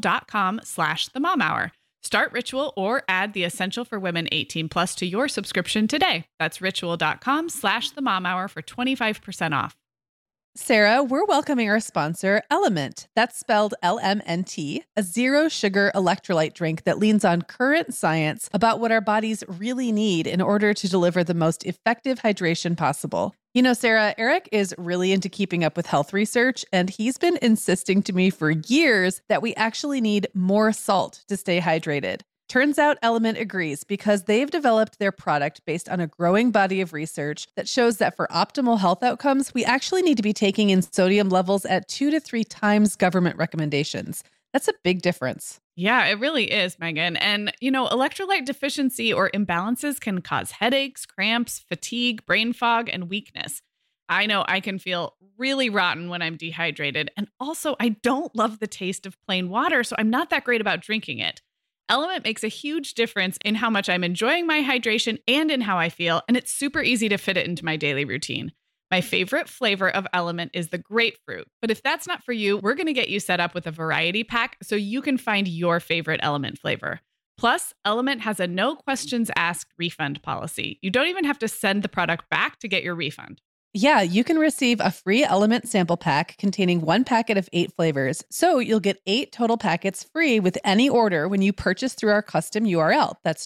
B: ritual.com/themomhour. Start Ritual or add the Essential for Women 18 Plus to your subscription today. That's ritual.com/themomhour for 25% off.
A: Sarah, we're welcoming our sponsor, Element. That's spelled LMNT, a zero-sugar electrolyte drink that leans on current science about what our bodies really need in order to deliver the most effective hydration possible. Sarah, Eric is really into keeping up with health research, and he's been insisting to me for years that we actually need more salt to stay hydrated. Turns out Element agrees because they've developed their product based on a growing body of research that shows that for optimal health outcomes, we actually need to be taking in sodium levels at 2 to 3 times government recommendations. That's a big difference.
B: Yeah, it really is, Megan. And, electrolyte deficiency or imbalances can cause headaches, cramps, fatigue, brain fog, and weakness. I know I can feel really rotten when I'm dehydrated. And also, I don't love the taste of plain water, so I'm not that great about drinking it. Element makes a huge difference in how much I'm enjoying my hydration and in how I feel, and it's super easy to fit it into my daily routine. My favorite flavor of Element is the grapefruit, but if that's not for you, we're going to get you set up with a variety pack so you can find your favorite Element flavor. Plus, Element has a no questions asked refund policy. You don't even have to send the product back to get your refund.
A: Yeah, you can receive a free Element sample pack containing 1 packet of 8 flavors. So you'll get 8 total packets free with any order when you purchase through our custom URL. That's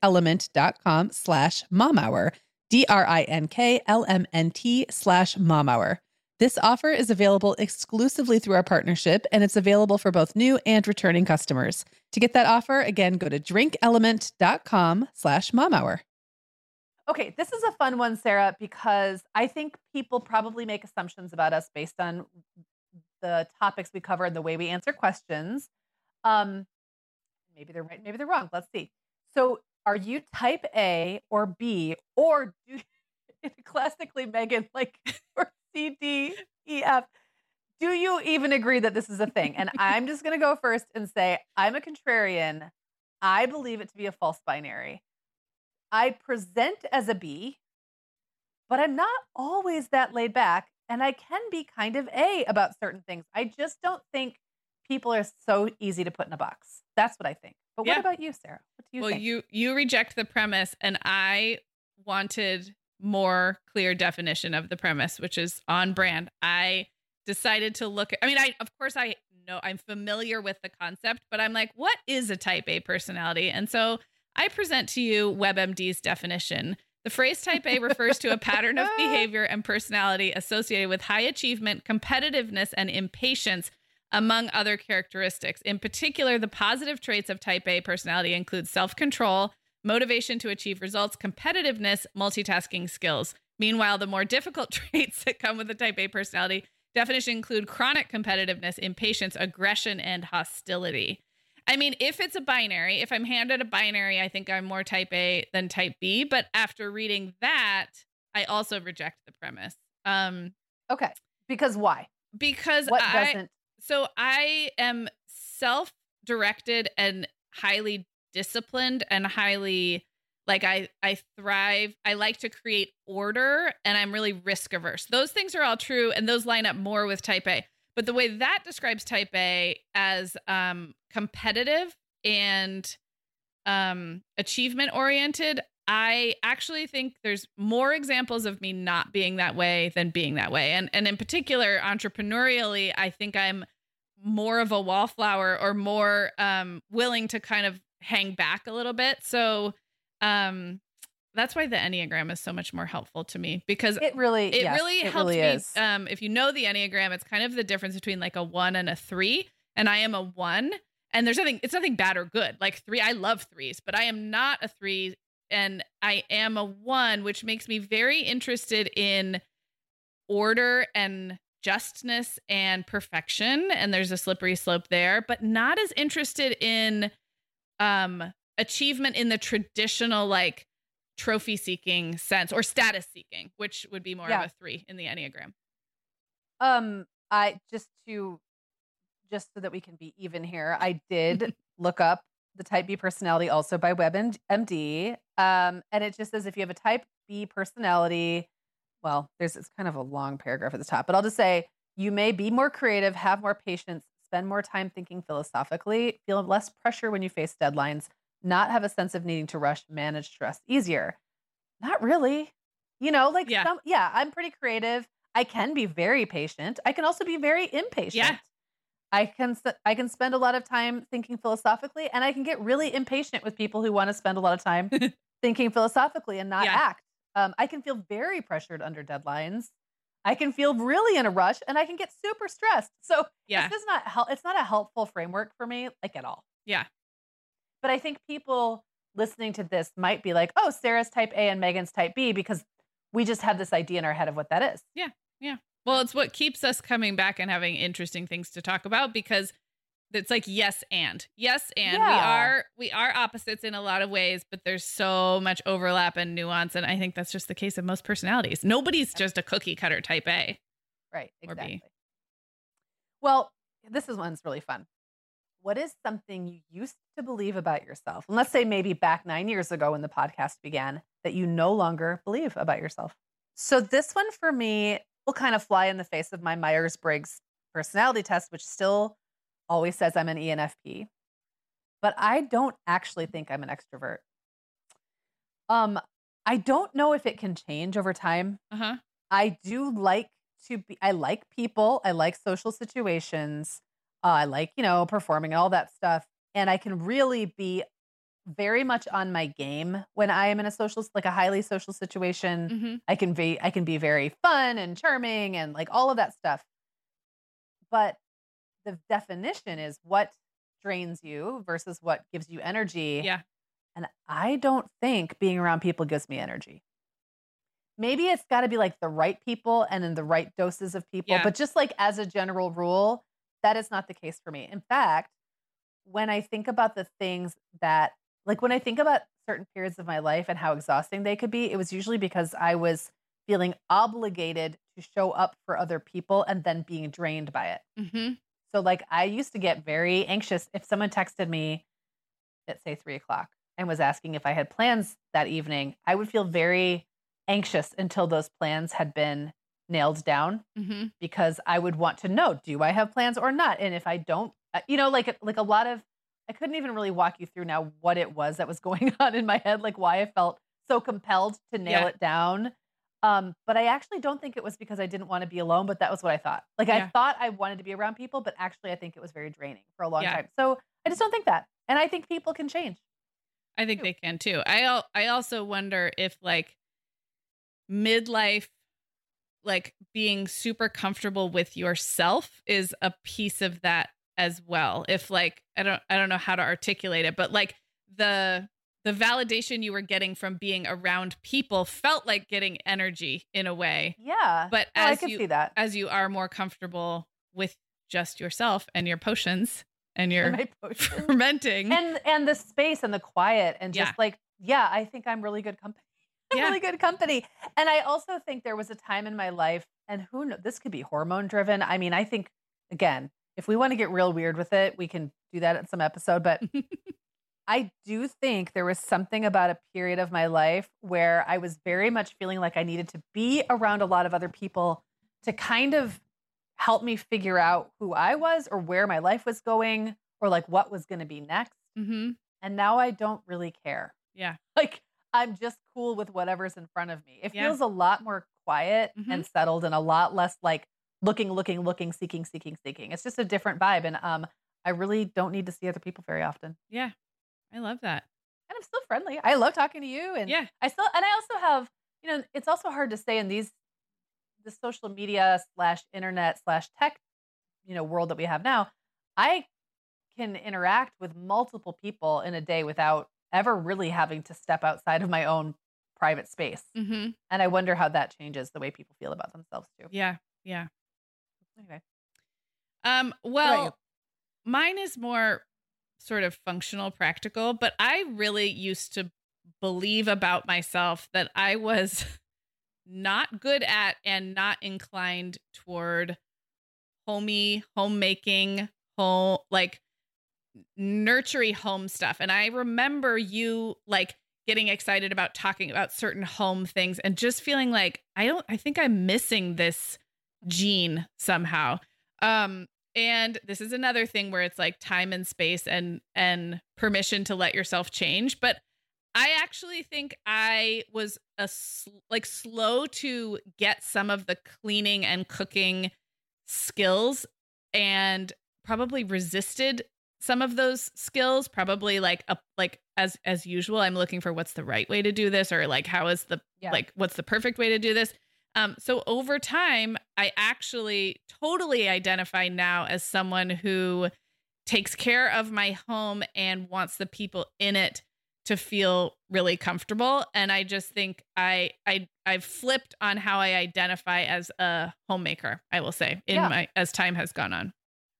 A: drinkelement.com/momhour, DRINKLMNT/momhour. This offer is available exclusively through our partnership, and it's available for both new and returning customers. To get that offer, again, go to drinkelement.com/momhour. Okay, this is a fun one, Sarah, because I think people probably make assumptions about us based on the topics we cover and the way we answer questions. Maybe they're right, maybe they're wrong. Let's see. So, are you type A or B, or do classically, Megan, or C, D, E, F? Do you even agree that this is a thing? And I'm just going to go first and say I'm a contrarian. I believe it to be a false binary. I present as a B, but I'm not always that laid back, and I can be kind of A about certain things. I just don't think people are so easy to put in a box. That's what I think. But what about you, Sarah? What do you think?
B: Well, you reject the premise, and I wanted more clear definition of the premise, which is on brand. I decided to look at, of course I know I'm familiar with the concept, but I'm like, what is a type A personality? And so I present to you WebMD's definition. The phrase type A refers to a pattern of behavior and personality associated with high achievement, competitiveness, and impatience, among other characteristics. In particular, the positive traits of type A personality include self-control, motivation to achieve results, competitiveness, multitasking skills. Meanwhile, the more difficult traits that come with the type A personality definition include chronic competitiveness, impatience, aggression, and hostility. If it's a binary, if I'm handed a binary, I think I'm more type A than type B. But after reading that, I also reject the premise.
A: Okay. Because why?
B: Because So I am self-directed and highly disciplined and highly, I thrive. I like to create order, and I'm really risk averse. Those things are all true, and those line up more with type A. But the way that describes type A as competitive and achievement oriented, I actually think there's more examples of me not being that way than being that way. And in particular, entrepreneurially, I think I'm more of a wallflower or more willing to kind of hang back a little bit. So that's why the Enneagram is so much more helpful to me, because
A: it really
B: helps
A: really
B: me.
A: is.
B: If you know the Enneagram, it's kind of the difference between like a 1 and a 3. And I am a 1. And it's nothing bad or good. Like 3, I love 3s, but I am not a 3. And I am a 1, which makes me very interested in order and justness and perfection. And there's a slippery slope there, but not as interested in achievement in the traditional, like, trophy seeking sense, or status seeking, which would be more of a 3 in the Enneagram.
A: I just so that we can be even here, I did look up the type B personality also by WebMD. And it just says if you have a type B personality, well, it's kind of a long paragraph at the top, but I'll just say you may be more creative, have more patience, spend more time thinking philosophically, feel less pressure when you face deadlines, not have a sense of needing to rush, manage stress easier. Not really. I'm pretty creative. I can be very patient. I can also be very impatient.
B: Yeah.
A: I can spend a lot of time thinking philosophically, and I can get really impatient with people who want to spend a lot of time thinking philosophically and not act. I can feel very pressured under deadlines. I can feel really in a rush, and I can get super stressed. So this is it's not a helpful framework for me, like, at all.
B: Yeah.
A: But I think people listening to this might be like, oh, Sarah's type A and Megan's type B, because we just have this idea in our head of what that is.
B: Yeah. Yeah. Well, it's what keeps us coming back and having interesting things to talk about, because it's like yes and we are opposites in a lot of ways, but there's so much overlap and nuance, and I think that's just the case of most personalities. Nobody's just a cookie cutter type A,
A: right? Exactly.
B: Or B.
A: Well, one's really fun. What is something you used to believe about yourself, and let's say maybe back 9 years ago when the podcast began, that you no longer believe about yourself? So this one for me will kind of fly in the face of my Myers-Briggs personality test, which still always says I'm an ENFP, but I don't actually think I'm an extrovert. I don't know if it can change over time. I do like I like people. I like social situations. I like, performing and all that stuff. And I can really be very much on my game when I am in a highly social situation. I can be very fun and charming and like all of that stuff. But the definition is what drains you versus what gives you energy.
B: Yeah.
A: And I don't think being around people gives me energy. Maybe it's got to be like the right people and in the right doses of people. But just like as a general rule, that is not the case for me. In fact, when I think about the things that, like when I think about certain periods of my life and how exhausting they could be, it was usually because I was feeling obligated to show up for other people and then being drained by it. So like I used to get very anxious if someone texted me at say 3:00 and was asking if I had plans that evening. I would feel very anxious until those plans had been nailed down, because I would want to know, do I have plans or not? And if I don't, like a lot of, I couldn't even really walk you through now what it was that was going on in my head, like why I felt so compelled to nail it down. But I actually don't think it was because I didn't want to be alone, but that was what I thought. Like I thought I wanted to be around people, but actually I think it was very draining for a long time. So I just don't think that. And I think people can change.
B: I think they can too. I also wonder if like midlife, like being super comfortable with yourself is a piece of that as well. If like, I don't know how to articulate it, but like the validation you were getting from being around people felt like getting energy in a way.
A: Yeah.
B: But
A: I can see that.
B: As you are more comfortable with just yourself and your potions and your fermenting
A: and the space and the quiet and just I think I'm really good company. Really good company. And I also think there was a time in my life, and who knows, this could be hormone driven. I mean, I think, again, if we want to get real weird with it, we can do that at some episode. But I do think there was something about a period of my life where I was very much feeling like I needed to be around a lot of other people to kind of help me figure out who I was or where my life was going or like what was going to be next. And now I don't really care.
B: Yeah.
A: Like, I'm just cool with whatever's in front of me. It
B: Yeah.
A: feels a lot more quiet
B: Mhm.
A: and settled and a lot less like looking, seeking. It's just a different vibe. And I really don't need to see other people very often.
B: Yeah. I love that.
A: And I'm still friendly. I love talking to you. And
B: Yeah.
A: I also have, it's also hard to say in the social media / internet / tech, world that we have now. I can interact with multiple people in a day without ever really having to step outside of my own private space.
B: Mm-hmm.
A: And I wonder how that changes the way people feel about themselves too.
B: Yeah. Yeah.
A: Anyway.
B: Well, mine is more sort of functional, practical, but I really used to believe about myself that I was not good at and not inclined toward homemaking, like nurtury home stuff. And I remember you like getting excited about talking about certain home things and just feeling like I think I'm missing this gene somehow. And this is another thing where it's like time and space and permission to let yourself change. But I actually think I was slow to get some of the cleaning and cooking skills and probably resisted some of those skills. Probably as usual, I'm looking for what's the right way to do this, or like how is what's the perfect way to do this. So over time, I actually totally identify now as someone who takes care of my home and wants the people in it to feel really comfortable. And I just think I've flipped on how I identify as a homemaker, I will say, as time has gone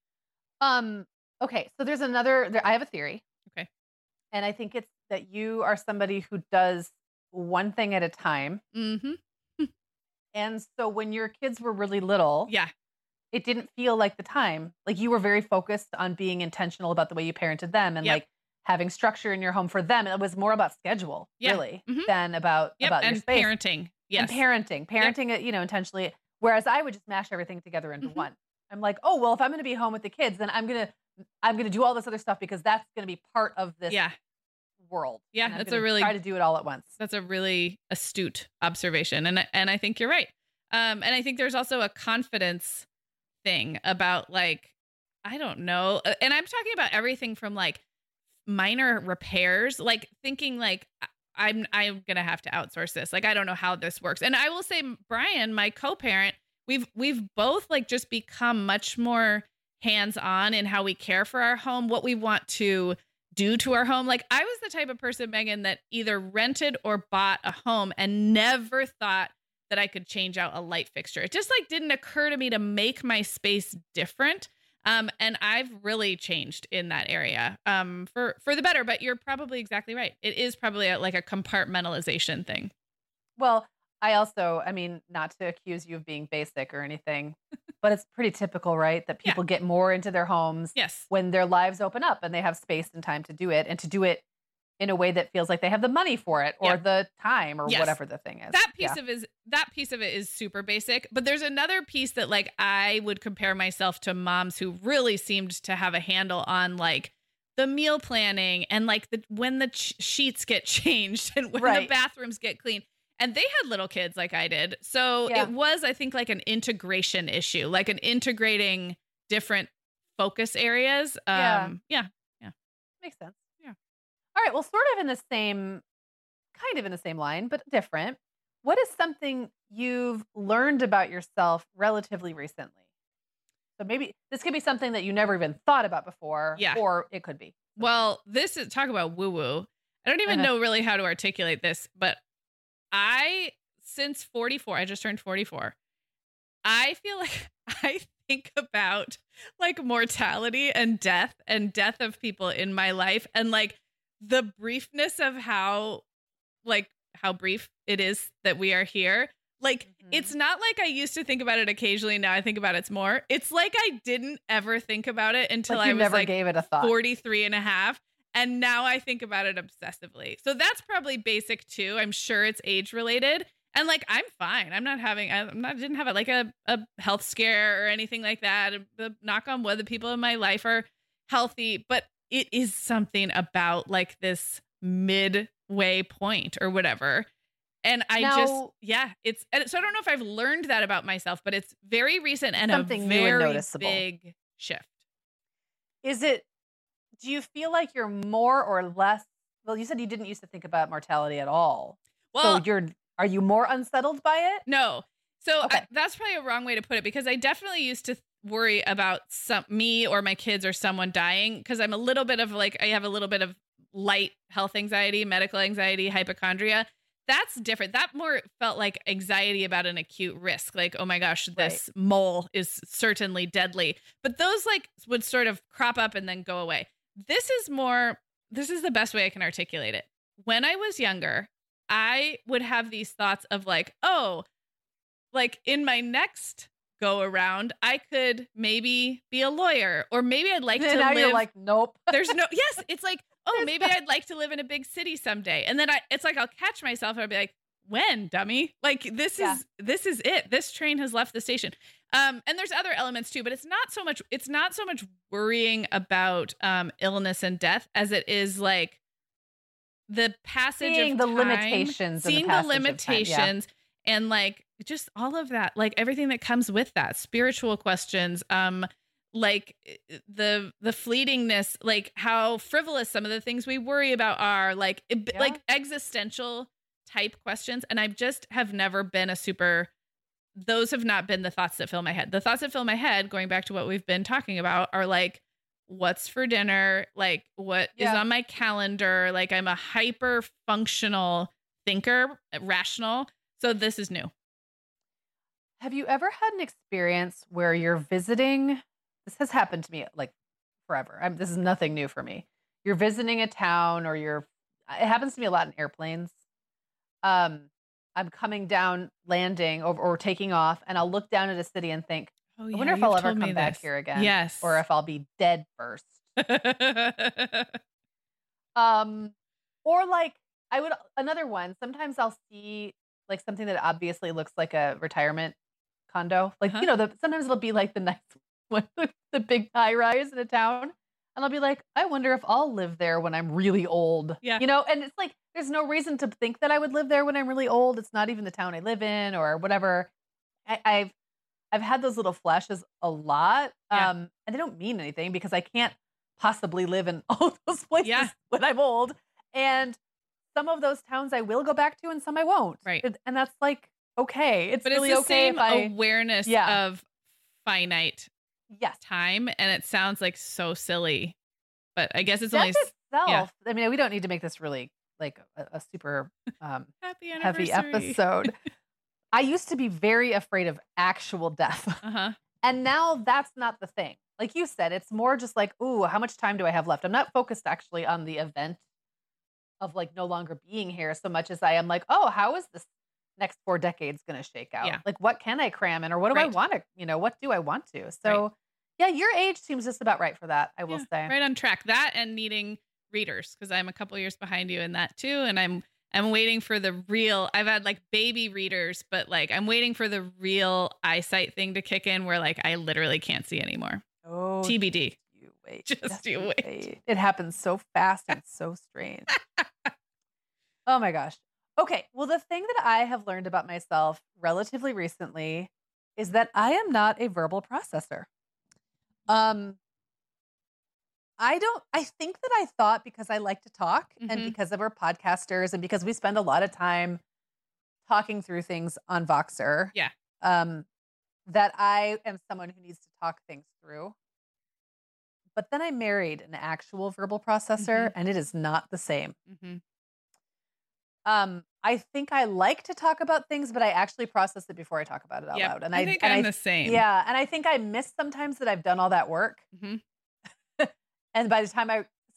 B: on.
A: Okay. So there's I have a theory.
B: Okay.
A: And I think it's that you are somebody who does one thing at a time.
B: Mm-hmm.
A: And so when your kids were really little, it didn't feel like the time. Like you were very focused on being intentional about the way you parented them and like having structure in your home for them. It was more about schedule, really, than about your space.
B: Parenting. Yes.
A: And parenting it, intentionally. Whereas I would just mash everything together into one. I'm like, oh, well, if I'm going to be home with the kids, then I'm going to do all this other stuff because that's going to be part of this world.
B: Yeah,
A: that's try to do it all at once.
B: That's a really astute observation, and I think you're right. And I think there's also a confidence thing about like, I don't know, and I'm talking about everything from like minor repairs, like thinking like I'm gonna have to outsource this. Like I don't know how this works. And I will say, Brian, my co-parent, we've both like just become much more hands-on in how we care for our home, what we want to do to our home. Like I was the type of person, Megan, that either rented or bought a home and never thought that I could change out a light fixture. It just like didn't occur to me to make my space different. And I've really changed in that area for the better, but you're probably exactly right. It is probably like a compartmentalization thing.
A: Well, I mean, not to accuse you of being basic or anything, but it's pretty typical, right? That people get more into their homes when their lives open up and they have space and time to do it, and to do it in a way that feels like they have the money for it or the time or whatever the thing is.
B: That piece of it is super basic, but there's another piece that like I would compare myself to moms who really seemed to have a handle on like the meal planning and like when the sheets get changed and when the bathrooms get cleaned. And they had little kids like I did. So it was, I think, like an integration issue, like an integrating different focus areas. Yeah.
A: Makes sense.
B: Yeah.
A: All right. Well, sort of in the same line, but different. What is something you've learned about yourself relatively recently? So maybe this could be something that you never even thought about before. Yeah. Or it could be.
B: Well, this is talk about woo-woo. I don't even know really how to articulate this, but since 44, I just turned 44. I feel like I think about like mortality and death of people in my life and like the briefness of how brief it is that we are here. Like, it's not like I used to think about it occasionally. Now I think about it more. It's like I didn't ever think about it until I was
A: never gave it a thought.
B: 43 and a half. And now I think about it obsessively. So that's probably basic too. I'm sure it's age related. And like, I'm fine. Didn't have like a health scare or anything like that. The knock on wood, the people in my life are healthy. But it is something about like this midway point or whatever. And I
A: Now,
B: so I don't know if I've learned that about myself, but it's very recent and a
A: something new and
B: very
A: noticeable.
B: big shift.
A: Do you feel like you're more or less, well, you said you didn't used to think about mortality at all.
B: Well,
A: So are you more unsettled by it?
B: no. So
A: Okay.
B: that's probably a wrong way to put it, because I definitely used to worry about me or my kids or someone dying, because I'm a little bit of like, I have a little bit of light health anxiety, medical anxiety, hypochondria. That's different. That more felt like anxiety about an acute risk. Like, oh my gosh, this mole is certainly deadly. But those like would sort of crop up and then go away. This is the best way I can articulate it. When I was younger, I would have these thoughts of like, oh, like in my next go around, I could maybe be a lawyer, or maybe I'd like to
A: now
B: live.
A: You're like, nope.
B: Yes, it's like, oh, maybe I'd like to live in a big city someday. And then it's like, I'll catch myself and I'll be like, when, dummy? Like, this is it. This train has left the station. And there's other elements too, but it's not so much worrying about illness and death as it is like the passage
A: Seeing
B: of
A: the
B: time,
A: limitations,
B: seeing the limitations, and like just all of that, like everything that comes with that, spiritual questions, like the fleetingness, like how frivolous some of the things we worry about are, like like existential type questions. And I just have never been those have not been the thoughts that fill my head. The thoughts that fill my head, going back to what we've been talking about, are like, what's for dinner? Like, what is on my calendar? Like, I'm a hyper functional thinker, rational. So this is new.
A: Have you ever had an experience where you're visiting? This has happened to me like forever. This is nothing new for me. You're visiting a town, or it happens to me a lot in airplanes. I'm coming down, landing or taking off, and I'll look down at a city and think, I wonder if I'll ever come back here again.
B: Yes.
A: Or if I'll be dead first. Or like another one, sometimes I'll see like something that obviously looks like a retirement condo. Like, sometimes it'll be like the nice one, the big high rise in a town. And I'll be like, I wonder if I'll live there when I'm really old.
B: Yeah.
A: And it's like, there's no reason to think that I would live there when I'm really old. It's not even the town I live in or whatever. I've had those little flashes a lot. And they don't mean anything because I can't possibly live in all those places when I'm old. And some of those towns I will go back to and some I won't.
B: Right.
A: And that's like, okay. It's really
B: it's the
A: okay
B: same awareness of finite time. And it sounds like so silly, but I guess it's
A: Death
B: only
A: itself. I mean, we don't need to make this really like a super heavy episode. I used to be very afraid of actual death. And now that's not the thing. Like you said, it's more just like, ooh, how much time do I have left? I'm not focused actually on the event of like no longer being here so much as I am like, oh, how is this next 4 decades going to shake out?
B: Yeah.
A: Like, what can I cram in, or what do I want to, what do I want to? So your age seems just about right for that, I will say.
B: Right on track. That and needing readers, because I'm a couple years behind you in that too. And I'm waiting for the real, I've had like baby readers, but like I'm waiting for the real eyesight thing to kick in where like I literally can't see anymore.
A: Oh,
B: TBD.
A: You wait.
B: Just you wait.
A: It happens so fast and so strange. Oh my gosh. Okay. Well, the thing that I have learned about myself relatively recently is that I am not a verbal processor. I think that I thought because I like to talk and because we're podcasters and because we spend a lot of time talking through things on Voxer.
B: Yeah.
A: That I am someone who needs to talk things through. But then I married an actual verbal processor and it is not the same. I think I like to talk about things, but I actually process it before I talk about it out loud. And
B: I think I'm the same.
A: Yeah. And I think I miss sometimes that I've done all that work. And by the time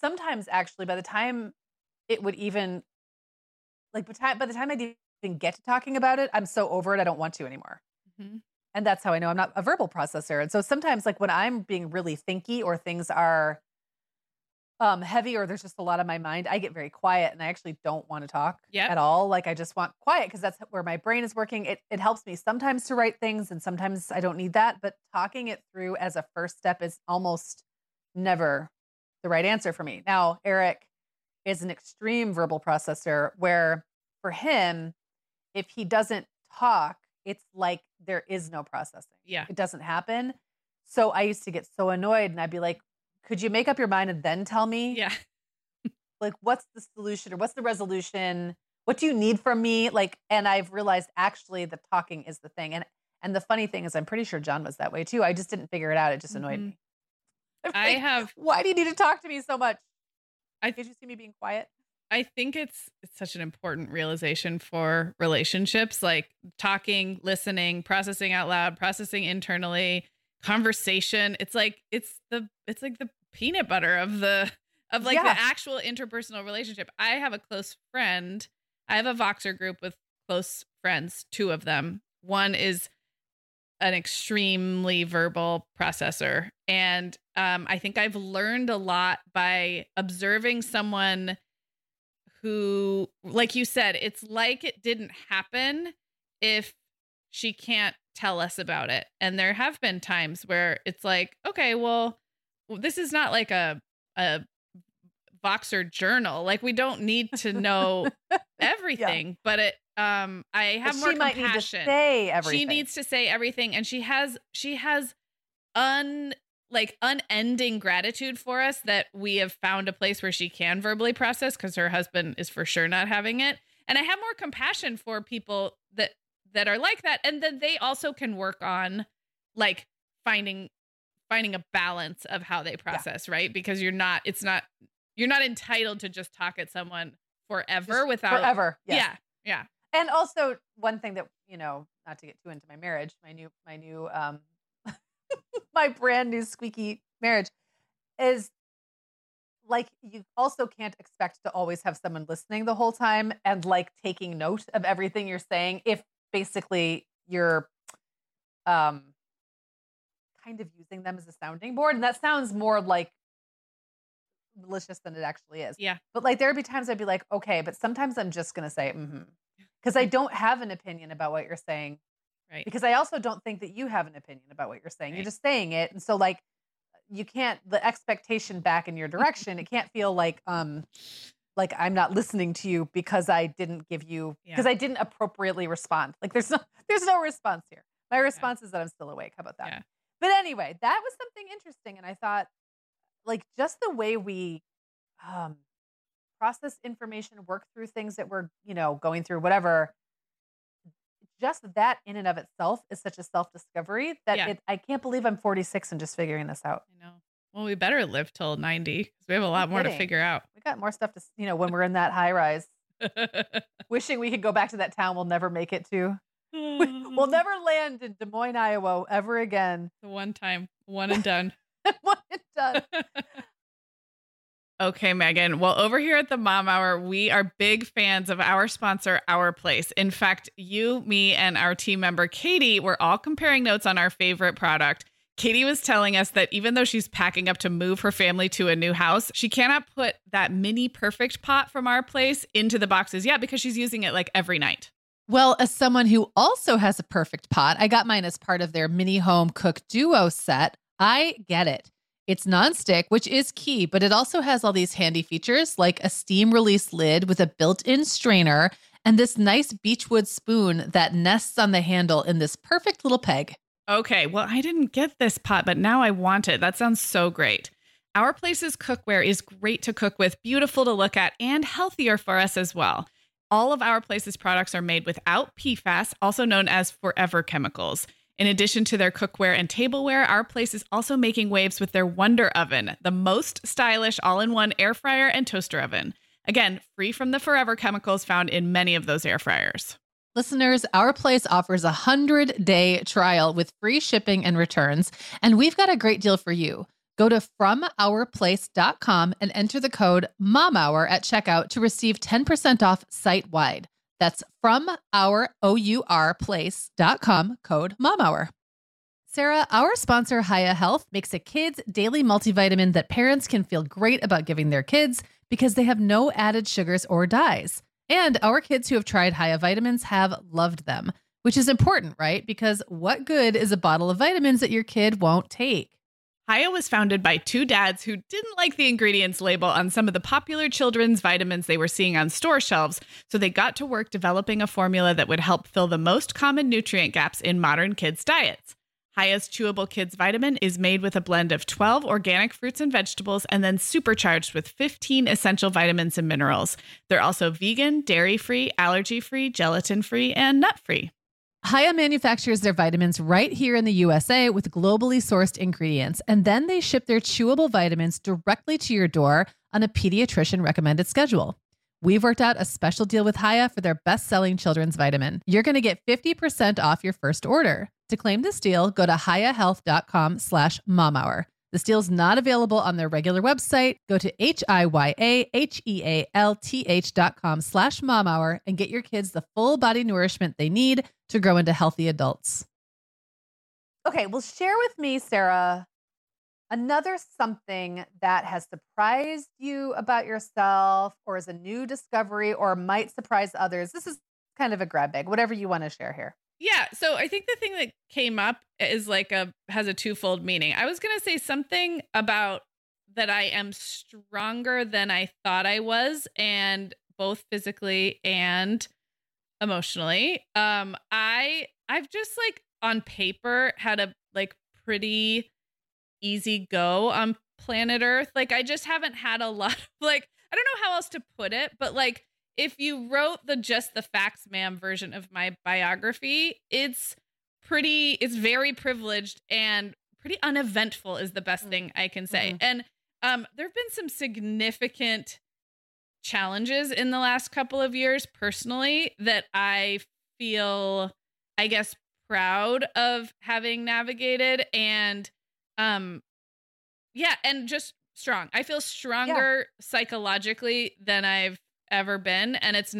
A: it would even, like, by the time I even get to talking about it, I'm so over it, I don't want to anymore. And that's how I know I'm not a verbal processor. And so sometimes, like, when I'm being really thinky or things are heavy or there's just a lot on my mind, I get very quiet and I actually don't want to talk at all. Like, I just want quiet because that's where my brain is working. It helps me sometimes to write things and sometimes I don't need that. But talking it through as a first step is almost never the right answer for me. Now, Eric is an extreme verbal processor where for him, if he doesn't talk, it's like there is no processing.
B: Yeah.
A: It doesn't happen. So I used to get so annoyed and I'd be like, could you make up your mind and then tell me?
B: Yeah.
A: Like, what's the solution or what's the resolution? What do you need from me? Like, and I've realized actually the talking is the thing. And the funny thing is, I'm pretty sure John was that way too. I just didn't figure it out. It just annoyed me. Why do you need to talk to me so much? Did you see me being quiet?
B: I think it's such an important realization for relationships, like talking, listening, processing out loud, processing internally, conversation. It's like the peanut butter of the actual interpersonal relationship. I have a close friend. I have a Voxer group with close friends, 2 of them. One is an extremely verbal processor. And I think I've learned a lot by observing someone who, like you said, it's like it didn't happen if she can't tell us about it. And there have been times where it's like, okay, well, this is not like a Voxer journal. Like, we don't need to know everything, but I have more compassion.
A: Need to say everything.
B: She needs to say everything. And she has unending gratitude for us that we have found a place where she can verbally process, because her husband is for sure not having it. And I have more compassion for people that are like that. And then they also can work on like finding a balance of how they process, right? Because you're not entitled to just talk at someone forever
A: forever.
B: Yes. Yeah.
A: And also one thing that, not to get too into my marriage, my new my brand new squeaky marriage is like, you also can't expect to always have someone listening the whole time and like taking note of everything you're saying. If basically you're kind of using them as a sounding board. And that sounds more like malicious than it actually is.
B: Yeah.
A: But like, there'd be times I'd be like, okay, but sometimes I'm just going to say, because I don't have an opinion about what you're saying.
B: Right.
A: Because I also don't think that you have an opinion about what you're saying.
B: Right.
A: You're just saying it. And so like, you can't, the expectation back in your direction, it can't feel like I'm not listening to you because I didn't give you, because I didn't appropriately respond. Like there's no response here. My response is that I'm still awake. How about that?
B: Yeah.
A: But anyway, that was something interesting. And I thought, like, just the way we process information, work through things that we're, going through, whatever, just that in and of itself is such a self-discovery that I can't believe I'm 46 and just figuring this out.
B: I know. Well, we better live till 90 because we have a lot more to figure out.
A: We got more stuff to, when we're in that high rise. Wishing we could go back to that town we'll never make it to. We'll never land in Des Moines, Iowa ever again.
B: The one time, one and done.
A: One and done.
B: Okay, Megan. Well, over here at the Mom Hour, we are big fans of our sponsor, Our Place. In fact, you, me, and our team member, Katie, were all comparing notes on our favorite product. Katie was telling us that even though she's packing up to move her family to a new house, she cannot put that mini perfect pot from Our Place into the boxes yet because she's using it like every night.
C: Well, as someone who also has a perfect pot, I got mine as part of their mini home cook duo set. I get it. It's nonstick, which is key, but it also has all these handy features like a steam release lid with a built-in strainer and this nice beechwood spoon that nests on the handle in this perfect little peg.
B: Okay, well, I didn't get this pot, but now I want it. That sounds so great. Our Place's cookware is great to cook with, beautiful to look at, and healthier for us as well. All of Our Place's products are made without PFAS, also known as forever chemicals. In addition to their cookware and tableware, Our Place is also making waves with their Wonder Oven, the most stylish all-in-one air fryer and toaster oven. Again, free from the forever chemicals found in many of those air fryers.
C: Listeners, Our Place offers a 100-day trial with free shipping and returns, and we've got a great deal for you. Go to FromOurPlace.com and enter the code MOMHOUR at checkout to receive 10% off site-wide. That's FromOurPlace.com, code MOMHOUR. Sarah, our sponsor, Hiya Health, makes a kids' daily multivitamin that parents can feel great about giving their kids because they have no added sugars or dyes. And our kids who have tried Hiya vitamins have loved them, which is important, right? Because what good is a bottle of vitamins that your kid won't take?
B: Hiya was founded by two dads who didn't like the ingredients label on some of the popular children's vitamins they were seeing on store shelves, so they got to work developing a formula that would help fill the most common nutrient gaps in modern kids' diets. Hiya's Chewable Kids Vitamin is made with a blend of 12 organic fruits and vegetables and then supercharged with 15 essential vitamins and minerals. They're also vegan, dairy-free, allergy-free, gelatin-free, and nut-free.
C: Hiya manufactures their vitamins right here in the USA with globally sourced ingredients, and then they ship their chewable vitamins directly to your door on a pediatrician recommended schedule. We've worked out a special deal with Hiya for their best-selling children's vitamin. You're going to get 50% off your first order. To claim this deal, go to hiyahealth.com/momhour. This deal is not available on their regular website. Go to hiyahealth.com/momhour and get your kids the full body nourishment they need to grow into healthy adults.
A: Okay, well, share with me, Sarah, another something that has surprised you about yourself or is a new discovery or might surprise others. This is kind of a grab bag, whatever you want to share here.
B: Yeah, so I think the thing that came up is has a twofold meaning. I was going to say something about that I am stronger than I thought I was, and both physically and emotionally. I've just on paper had a pretty easy go on planet Earth. I just haven't had a lot of I don't know how else to put it, but if you wrote the Just the Facts Ma'am version of my biography, it's very privileged and pretty uneventful is the best thing I can say. And there have been some significant challenges in the last couple of years personally that I feel, I guess, proud of having navigated and and just strong. I feel stronger psychologically than I've ever been, and it's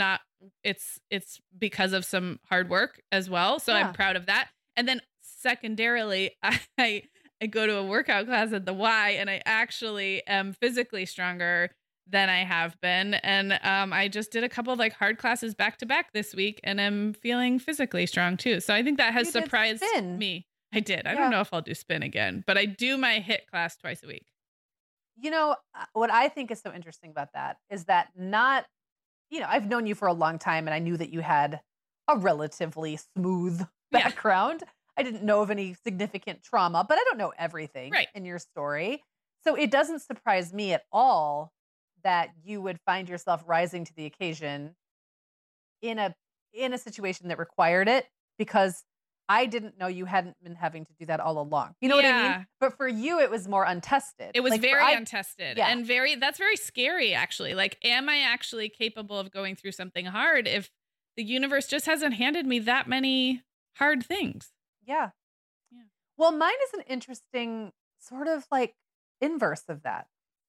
B: because of some hard work as well, so I'm proud of that. And then secondarily, I go to a workout class at the Y, and I actually am physically stronger than I have been, and I just did a couple of hard classes back to back this week, and I'm feeling physically strong too. So I think that has surprised me. I did. I don't know if I'll do spin again, but I do my HIIT class twice a week.
A: You know, what I think is so interesting about that is that I've known you for a long time and I knew that you had a relatively smooth background. I didn't know of any significant trauma, but I don't know everything in your story. So it doesn't surprise me at all that you would find yourself rising to the occasion in a situation that required it, because I didn't know you hadn't been having to do that all along. You know what I mean? But for you, it was more untested.
B: It was very untested and that's very scary, actually. Am I actually capable of going through something hard if the universe just hasn't handed me that many hard things?
A: Yeah. Well, mine is an interesting sort of inverse of that.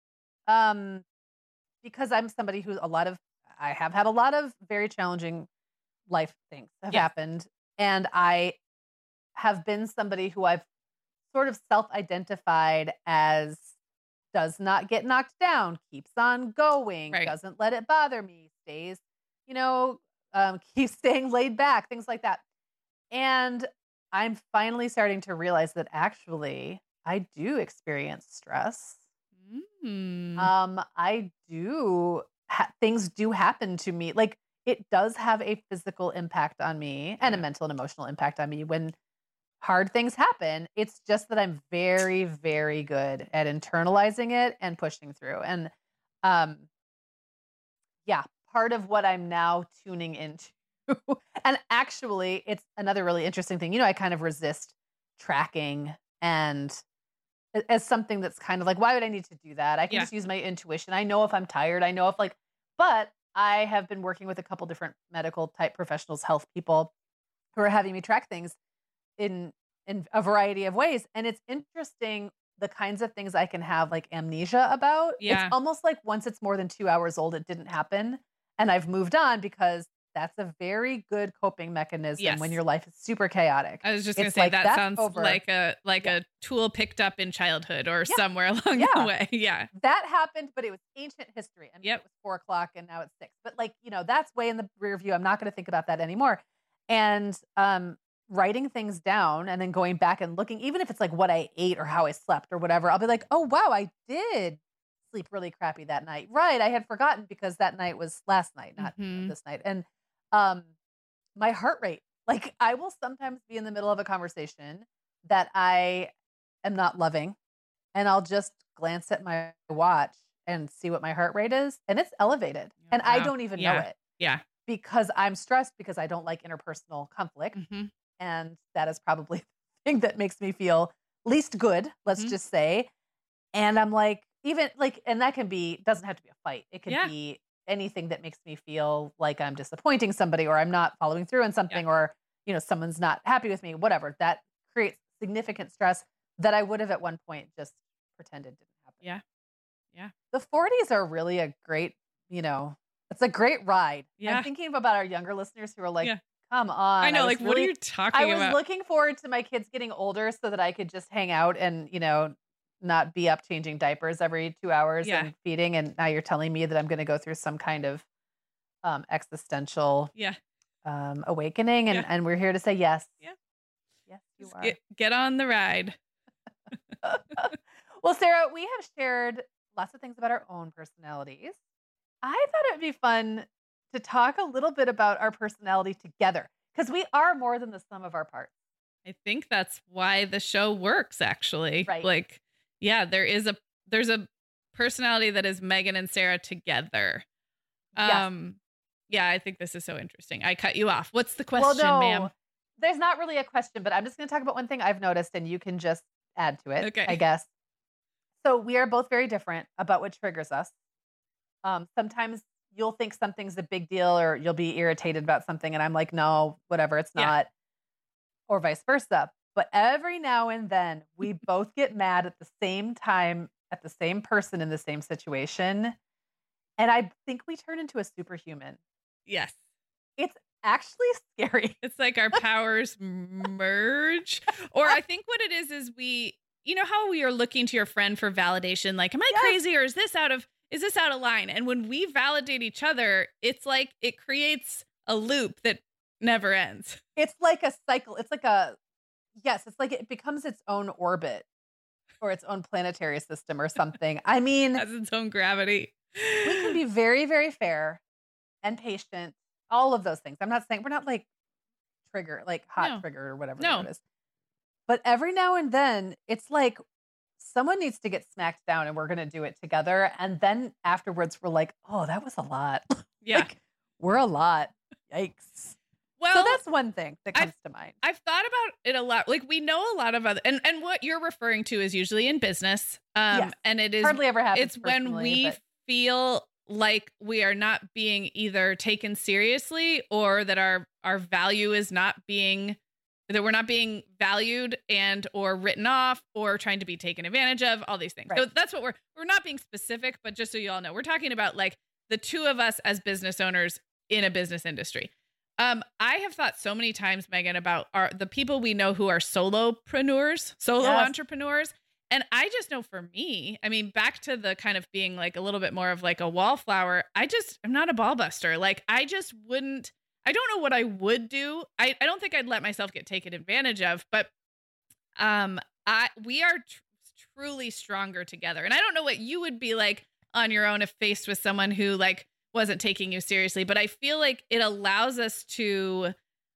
A: Because I'm somebody who I have had a lot of very challenging life things have happened. And I have been somebody who I've sort of self-identified as does not get knocked down, keeps on going, doesn't let it bother me, stays, keeps staying laid back, things like that. And I'm finally starting to realize that actually I do experience stress. I do, things do happen to me. It does have a physical impact on me and a mental and emotional impact on me when hard things happen. It's just that I'm very, very good at internalizing it and pushing through. And part of what I'm now tuning into, and actually it's another really interesting thing. I kind of resist tracking and as something that's kind of why would I need to do that? I can just use my intuition. I know if I'm tired, I know if but I have been working with a couple different medical type professionals, health people who are having me track things in a variety of ways. And it's interesting the kinds of things I can have amnesia about. It's almost once it's more than 2 hours old, it didn't happen. And I've moved on because that's a very good coping mechanism when your life is super chaotic.
B: I was just going to say that sounds like a tool picked up in childhood or somewhere along the way. Yeah.
A: That happened, but it was ancient history. I mean, it was 4:00 and now it's 6. But that's way in the rear view. I'm not going to think about that anymore. And writing things down and then going back and looking, even if it's like what I ate or how I slept or whatever, I'll be like, oh, wow, I did sleep really crappy that night. Right. I had forgotten because that night was last night, not this night. And my heart rate, like I will sometimes be in the middle of a conversation that I am not loving, and I'll just glance at my watch and see what my heart rate is, and it's elevated. And I don't even know it.
B: Yeah.
A: Because I'm stressed because I don't like interpersonal conflict. And that is probably the thing that makes me feel least good, let's just say. And I'm like, even like, and that doesn't have to be a fight. It could be anything that makes me feel like I'm disappointing somebody, or I'm not following through on something, or, someone's not happy with me, whatever. That creates significant stress that I would have at one point just pretended didn't happen.
B: Yeah. Yeah.
A: The 40s are really a great, it's a great ride.
B: Yeah.
A: I'm thinking about our younger listeners who are like, come on.
B: I know, like, what are you talking about?
A: I was looking forward to my kids getting older so that I could just hang out and, not be up changing diapers every 2 hours and feeding. And now you're telling me that I'm going to go through some kind of existential awakening. And we're here to say yes. Yeah. Yes, you are.
B: Get on the ride.
A: Well, Sarah, we have shared lots of things about our own personalities. I thought it would be fun to talk a little bit about our personality together, because we are more than the sum of our parts.
B: I think that's why the show works, actually.
A: Right.
B: Like, there's a personality that is Megan and Sarah together. Yeah, I think this is so interesting. I cut you off. What's the question, ma'am?
A: There's not really a question, but I'm just going to talk about one thing I've noticed, and you can just add to it,
B: okay.
A: I guess. So we are both very different about what triggers us. Sometimes you'll think something's a big deal, or you'll be irritated about something, and I'm like, no, whatever, it's not, or vice versa. But every now and then we both get mad at the same time at the same person in the same situation. And I think we turn into a superhuman.
B: Yes.
A: It's actually scary.
B: It's like our powers merge. Or I think what it is we, how we are looking to your friend for validation, like, am I crazy, or is this out of line? And when we validate each other, it's like it creates a loop that never ends.
A: It's like a cycle. It's like it's like it becomes its own orbit or its own planetary system or something. I mean,
B: it has its own gravity.
A: We can be very, very fair and patient, all of those things. I'm not saying we're not like hot trigger or whatever it is. But every now and then it's like someone needs to get smacked down and we're going to do it together. And then afterwards we're like, oh, that was a lot.
B: Yeah.
A: Like, we're a lot. Yikes.
B: Well,
A: so that's one thing that comes to mind.
B: I've thought about it a lot. Like, we know a lot of other, and what you're referring to is usually in business.
A: Yes.
B: And it is
A: hardly ever happens.
B: It's when we feel like we are not being either taken seriously, or that our value is not being, that we're not being valued and or written off or trying to be taken advantage of, all these things. Right. So that's what we're not being specific, but just so you all know, we're talking about like the two of us as business owners in a business industry. I have thought so many times, Megan, about the people we know who are solopreneurs, entrepreneurs. And I just know for me, I mean, back to the kind of being like a little bit more of like a wallflower, I'm not a ball buster. Like, I don't know what I would do. I don't think I'd let myself get taken advantage of, but we are truly stronger together. And I don't know what you would be like on your own if faced with someone who like wasn't taking you seriously, but I feel like it allows us to,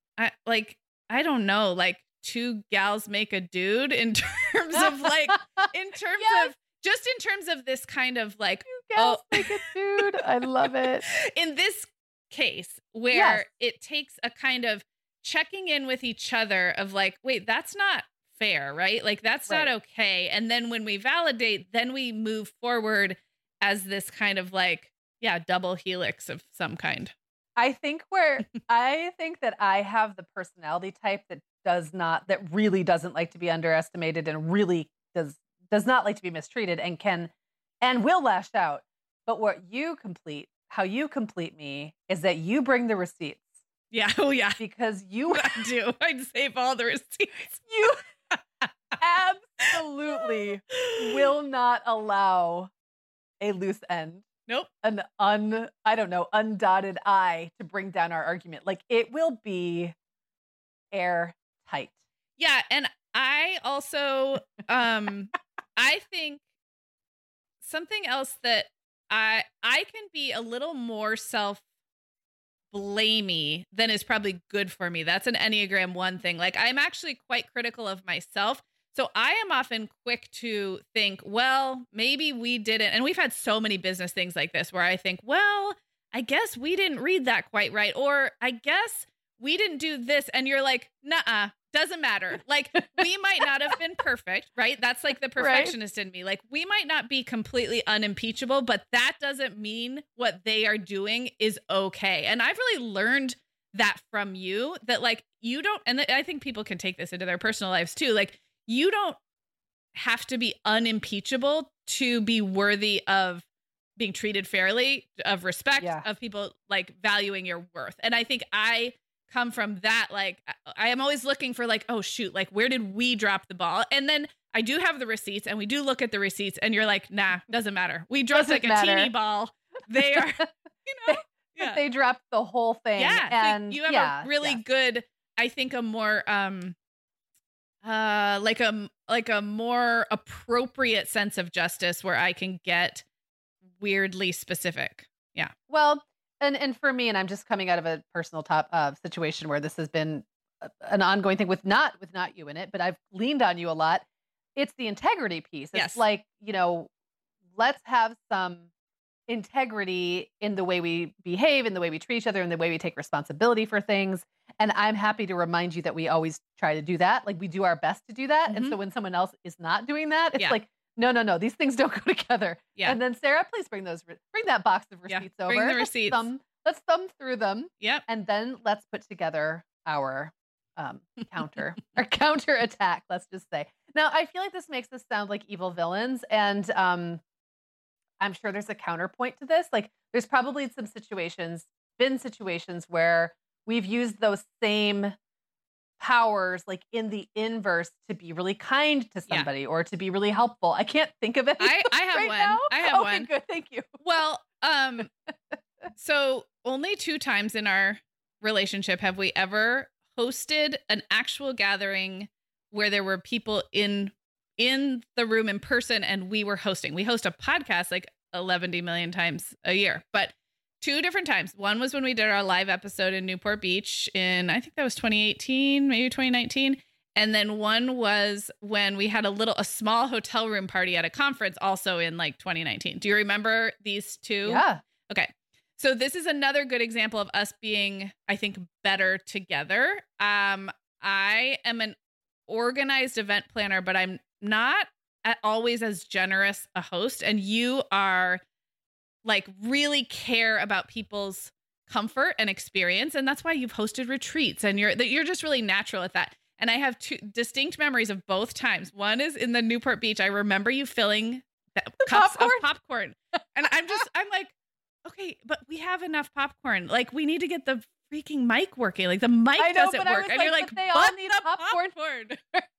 B: I don't know, like two gals make a dude in terms of like, in terms of this kind of like,
A: two gals make a dude. I love it.
B: In this case where it takes a kind of checking in with each other of like, wait, that's not fair, right? Like, that's not okay. And then when we validate, then we move forward as this kind of like, double helix of some kind.
A: I think that I have the personality type that really doesn't like to be underestimated and really does not like to be mistreated and will lash out. But how you complete me is that you bring the receipts.
B: Yeah. Oh yeah.
A: Because you
B: do. I'd save all the receipts.
A: You absolutely will not allow a loose end.
B: Nope.
A: An undotted I to bring down our argument. Like, it will be airtight. tight.
B: Yeah, and I also I think something else that I can be a little more self-blamey than is probably good for me. That's an Enneagram 1 thing. Like, I'm actually quite critical of myself. So I am often quick to think, well, maybe we didn't. And we've had so many business things like this where I think, well, I guess we didn't read that quite right. Or I guess we didn't do this. And you're like, nuh-uh, doesn't matter. Like, we might not have been perfect, right? That's like the perfectionist in me. Like, we might not be completely unimpeachable, but that doesn't mean what they are doing is okay. And I've really learned that from you, that like, you don't, and I think people can take this into their personal lives too. Like, you don't have to be unimpeachable to be worthy of being treated fairly, of respect, of people like valuing your worth. And I think I come from that. Like, I am always looking for like, oh shoot, like where did we drop the ball? And then I do have the receipts and we do look at the receipts and you're like, nah, doesn't matter. We dropped like a teeny ball. They are,
A: they dropped the whole thing.
B: Yeah.
A: And
B: so you have a really good, I think a more, like a more appropriate sense of justice where I can get weirdly specific. Yeah.
A: Well, and for me, and I'm just coming out of a personal situation where this has been an ongoing thing with not you in it, but I've leaned on you a lot. It's the integrity piece. It's like, let's have some integrity in the way we behave, in the way we treat each other, in the way we take responsibility for things. And I'm happy to remind you that we always try to do that. Like, we do our best to do that. Mm-hmm. And so when someone else is not doing that, it's like, no, these things don't go together. Yeah. And then Sarah, please bring that box of receipts over.
B: Bring the receipts.
A: Let's thumb through them.
B: Yep.
A: And then let's put together our counter attack, let's just say. Now, I feel like this makes us sound like evil villains. And I'm sure there's a counterpoint to this. Like, there's probably been situations where we've used those same powers, like in the inverse, to be really kind to somebody or to be really helpful. I can't think of it.
B: I have
A: right
B: one.
A: Now.
B: I have
A: okay,
B: one.
A: Good, thank you.
B: Well, so only 2 times in our relationship have we ever hosted an actual gathering where there were people in the room in person and we were hosting. We host a podcast like 11 million times a year, but 2 different times. One was when we did our live episode in Newport Beach in, I think that was 2018, maybe 2019. And then one was when we had a small hotel room party at a conference also in like 2019. Do you remember these 2?
A: Yeah.
B: Okay. So this is another good example of us being, I think, better together. I am an organized event planner, but I'm not always as generous a host. And you are like really care about people's comfort and experience. And that's why you've hosted retreats and you're just really natural at that. And I have 2 distinct memories of both times. One is in the Newport Beach. I remember you filling cups of popcorn. And I'm like, okay, but we have enough popcorn. Like, we need to get the freaking mic working. Like, the mic doesn't work. And you're like,
A: they all need
B: popcorn.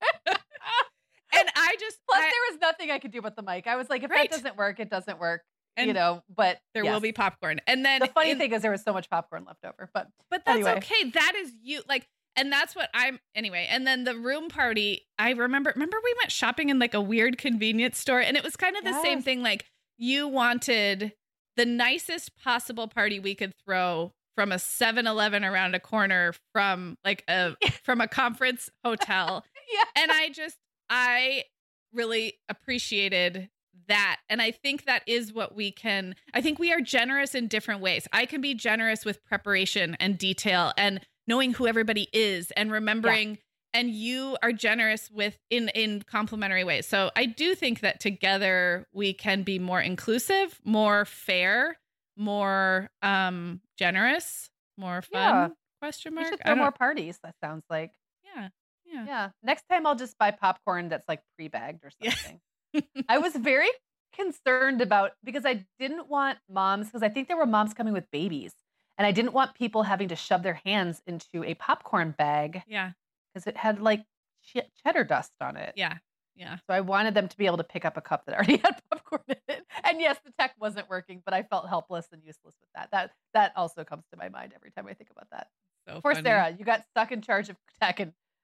B: And
A: plus there was nothing I could do but the mic. I was like, if that doesn't work, it doesn't work. And but
B: there will be popcorn. And then
A: the funny thing is there was so much popcorn left over, but
B: that's anyway. Okay. That is you, like, and that's what anyway. And then the room party, I remember we went shopping in like a weird convenience store and it was kind of the same thing. Like, you wanted the nicest possible party we could throw from a 7-Eleven around a corner from like from a conference hotel. And I really appreciated that. And I think that is what I think we are generous in different ways. I can be generous with preparation and detail and knowing who everybody is and remembering, and you are generous with in complementary ways. So I do think that together we can be more inclusive, more fair, more generous, more fun. Question mark.
A: We should throw more parties. That sounds like. Yeah. Next time I'll just buy popcorn that's like pre-bagged or something. I was very concerned because I didn't want moms, because I think there were moms coming with babies, and I didn't want people having to shove their hands into a popcorn bag.
B: Yeah.
A: Because it had like cheddar dust on it.
B: Yeah. Yeah.
A: So I wanted them to be able to pick up a cup that already had popcorn in it. And yes, the tech wasn't working, but I felt helpless and useless with that. That also comes to my mind every time I think about that.
B: So
A: Poor
B: funny.
A: Sarah, you got stuck in charge of tech and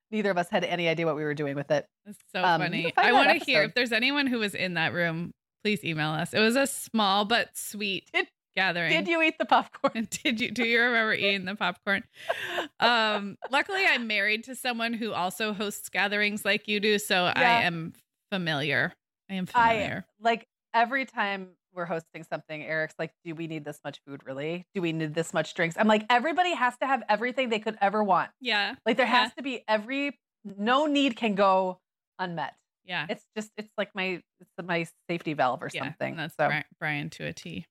A: neither of us had any idea what we were doing with it.
B: It's so funny. I want to hear if there's anyone who was in that room, please email us. It was a small but sweet gathering.
A: Did you eat the popcorn?
B: Do you remember eating the popcorn? Luckily I'm married to someone who also hosts gatherings like you do, so I am familiar.
A: Like every time we're hosting something, Eric's like, do we need this much food really? Do we need this much drinks? I'm like, everybody has to have everything they could ever want.
B: Yeah.
A: Like there has to be no need can go unmet.
B: Yeah.
A: It's like my safety valve or something.
B: That's
A: so.
B: Brian to a T.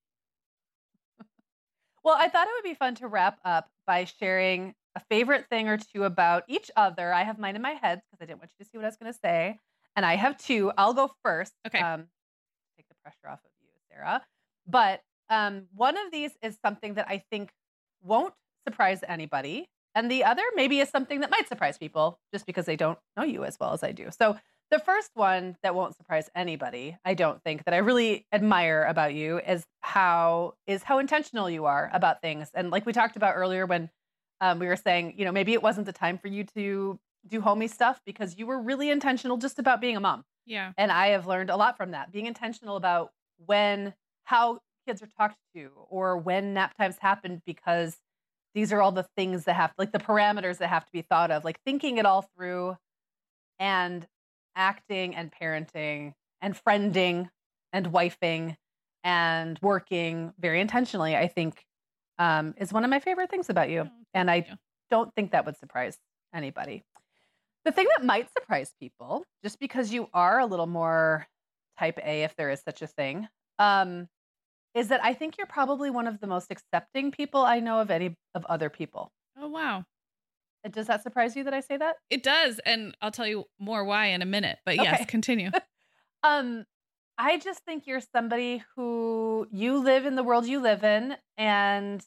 A: Well, I thought it would be fun to wrap up by sharing a favorite thing or two about each other. I have mine in my head because I didn't want you to see what I was going to say. And I have two. I'll go first.
B: Okay.
A: Take the pressure off of you, Sarah. But one of these is something that I think won't surprise anybody. And the other maybe is something that might surprise people just because they don't know you as well as I do. So the first one that won't surprise anybody, I don't think, that I really admire about you is how intentional you are about things. And like we talked about earlier when we were saying, maybe it wasn't the time for you to do homey stuff because you were really intentional just about being a mom.
B: Yeah.
A: And I have learned a lot from that, being intentional about how kids are talked to or when nap times happen, because these are all the things that the parameters that have to be thought of, like thinking it all through and acting and parenting and friending and wifing and working very intentionally, I think is one of my favorite things about you. And I don't think that would surprise anybody. The thing that might surprise people, just because you are a little more type A, if there is such a thing, is that I think you're probably one of the most accepting people I know of other people.
B: Oh, wow.
A: Does that surprise you that I say that?
B: It does. And I'll tell you more why in a minute. But yes, continue.
A: I just think you're somebody who you live in the world you live in. And,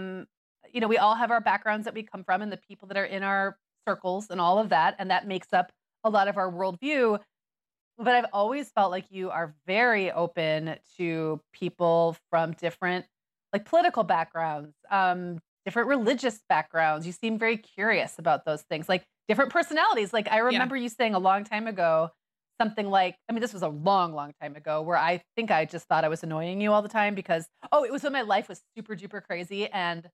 A: we all have our backgrounds that we come from and the people that are in our circles and all of that. And that makes up a lot of our worldview. But I've always felt like you are very open to people from different, political backgrounds, different religious backgrounds. You seem very curious about those things, like different personalities. Like I remember you saying a long time ago, something like, this was a long, long time ago, where I think I just thought I was annoying you all the time because, it was when my life was super duper crazy and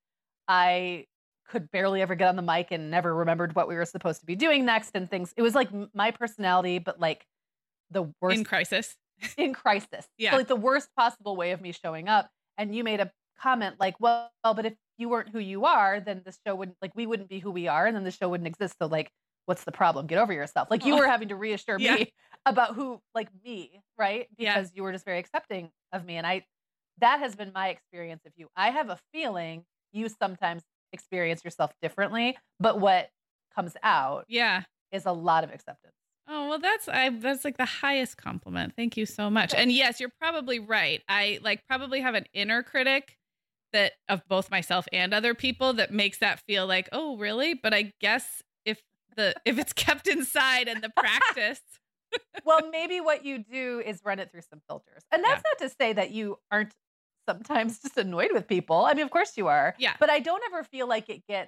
A: I could barely ever get on the mic and never remembered what we were supposed to be doing next and things. It was like my personality, but like the worst.
B: In crisis.
A: Yeah. So the worst possible way of me showing up. And you made a comment like, well, but if you weren't who you are, then the show wouldn't, we wouldn't be who we are. And then the show wouldn't exist. So what's the problem? Get over yourself. You were having to reassure me about who, me, right? Because you were just very accepting of me. And that has been my experience of you. I have a feeling you sometimes experience yourself differently, but what comes out is a lot of acceptance.
B: Oh, well, that's like the highest compliment. Thank you so much. And yes, you're probably right. I probably have an inner critic that of both myself and other people that makes that feel like, oh, really? But I guess if it's kept inside and the practice.
A: Well, maybe what you do is run it through some filters. And that's not to say that you aren't sometimes just annoyed with people. Of course you are.
B: Yeah.
A: But I don't ever feel like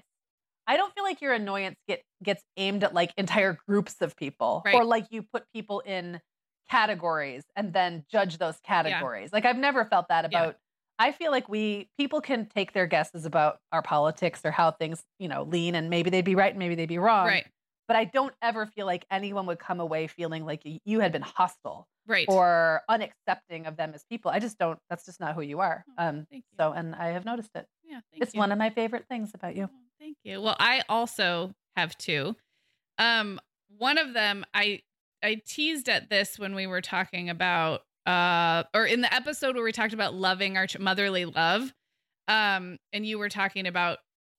A: I don't feel like your annoyance gets aimed at entire groups of people,
B: right.
A: Or you put people in categories and then judge those categories. I've never felt that about. I feel like people can take their guesses about our politics or how things lean, and maybe they'd be right and maybe they'd be wrong.
B: Right.
A: But I don't ever feel like anyone would come away feeling like you had been hostile,
B: right,
A: or unaccepting of them as people. I just don't. That's just not who you are.
B: Thank you.
A: So, and I have noticed it.
B: Yeah,
A: it's one of my favorite things about you.
B: Thank you. Well, I also have two. One of them, I teased at this when we were talking about, or in the episode where we talked about loving our motherly love. And you were talking about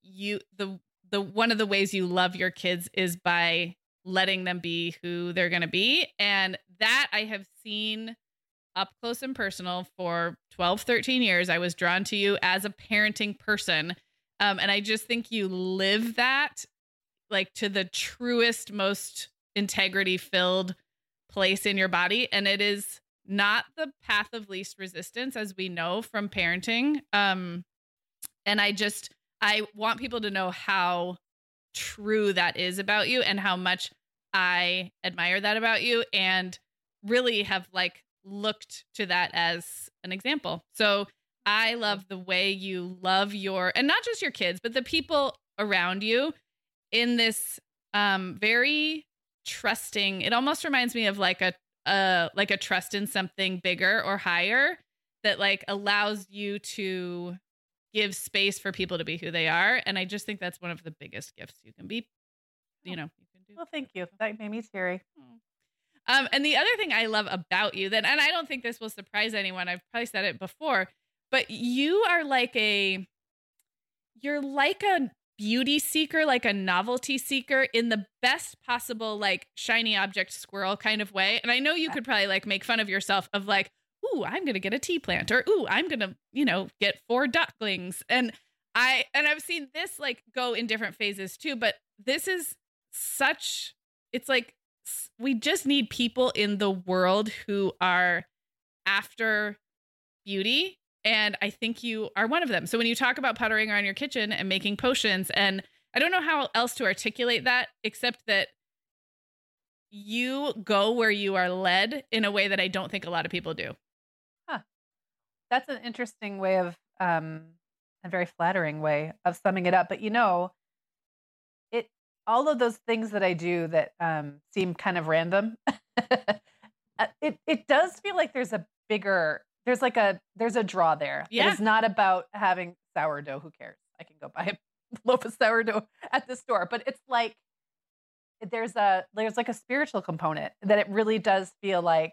B: the one of the ways you love your kids is by letting them be who they're going to be. And that I have seen up close and personal for 12, 13 years. I was drawn to you as a parenting person. And I just think you live that to the truest, most integrity filled place in your body. And it is not the path of least resistance, as we know from parenting. And I want people to know how true that is about you and how much I admire that about you, and really have like looked to that as an example. So I love the way you love and not just your kids, but the people around you in this very trusting. It almost reminds me of like a trust in something bigger or higher that like allows you to give space for people to be who they are. And I just think that's one of the biggest gifts you can be, you can do.
A: Well, thank you. That made me teary.
B: And the other thing I love about you and I don't think this will surprise anyone, I've probably said it before, but you're like a beauty seeker, like a novelty seeker in the best possible, like shiny object squirrel kind of way. And I know you could probably like make fun of yourself of like, ooh, I'm going to get a tea plant, or ooh, I'm going to, get 4 ducklings. And I've seen this like go in different phases too, but this is it's like, we just need people in the world who are after beauty. And I think you are one of them. So when you talk about puttering around your kitchen and making potions, and I don't know how else to articulate that, except that you go where you are led in a way that I don't think a lot of people do.
A: Huh. That's an interesting way of, a very flattering way of summing it up. But all of those things that I do that seem kind of random, it does feel like there's a draw there.
B: Yeah.
A: It's not about having sourdough. Who cares? I can go buy a loaf of sourdough at the store. But it's like there's like a spiritual component that it really does feel like,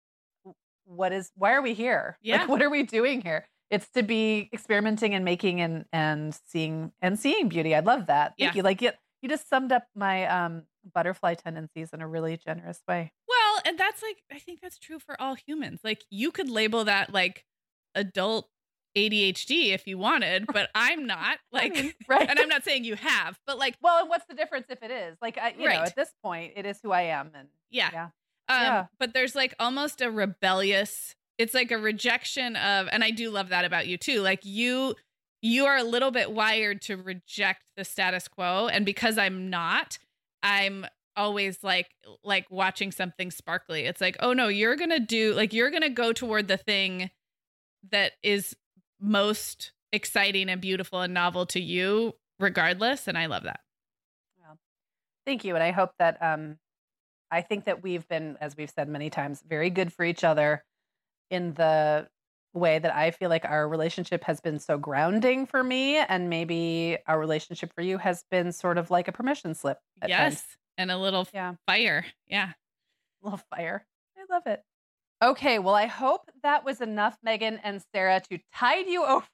A: why are we here?
B: Yeah.
A: Like, what are we doing here? It's to be experimenting and making and seeing beauty. I love that. Thank you. Like you just summed up my butterfly tendencies in a really generous way.
B: Well, and that's like, I think that's true for all humans. Like you could label that like adult ADHD if you wanted, but I'm not like,
A: right.
B: And I'm not saying you have, but like,
A: well, and what's the difference if it is like, at this point it is who I am. And
B: yeah. But there's like almost a rebellious, it's like a rejection of, and I do love that about you too. Like you are a little bit wired to reject the status quo. And because I'm not, I'm always like watching something sparkly. It's like, oh no, you're going to go toward the thing that is most exciting and beautiful and novel to you regardless. And I love that.
A: Well, thank you. And I hope that, I think that we've been, as we've said many times, very good for each other in the way that I feel like our relationship has been so grounding for me, and maybe our relationship for you has been sort of like a permission slip at times.
B: And a little fire. Yeah.
A: A little fire. I love it. Okay, well, I hope that was enough, Megan and Sarah, to tide you over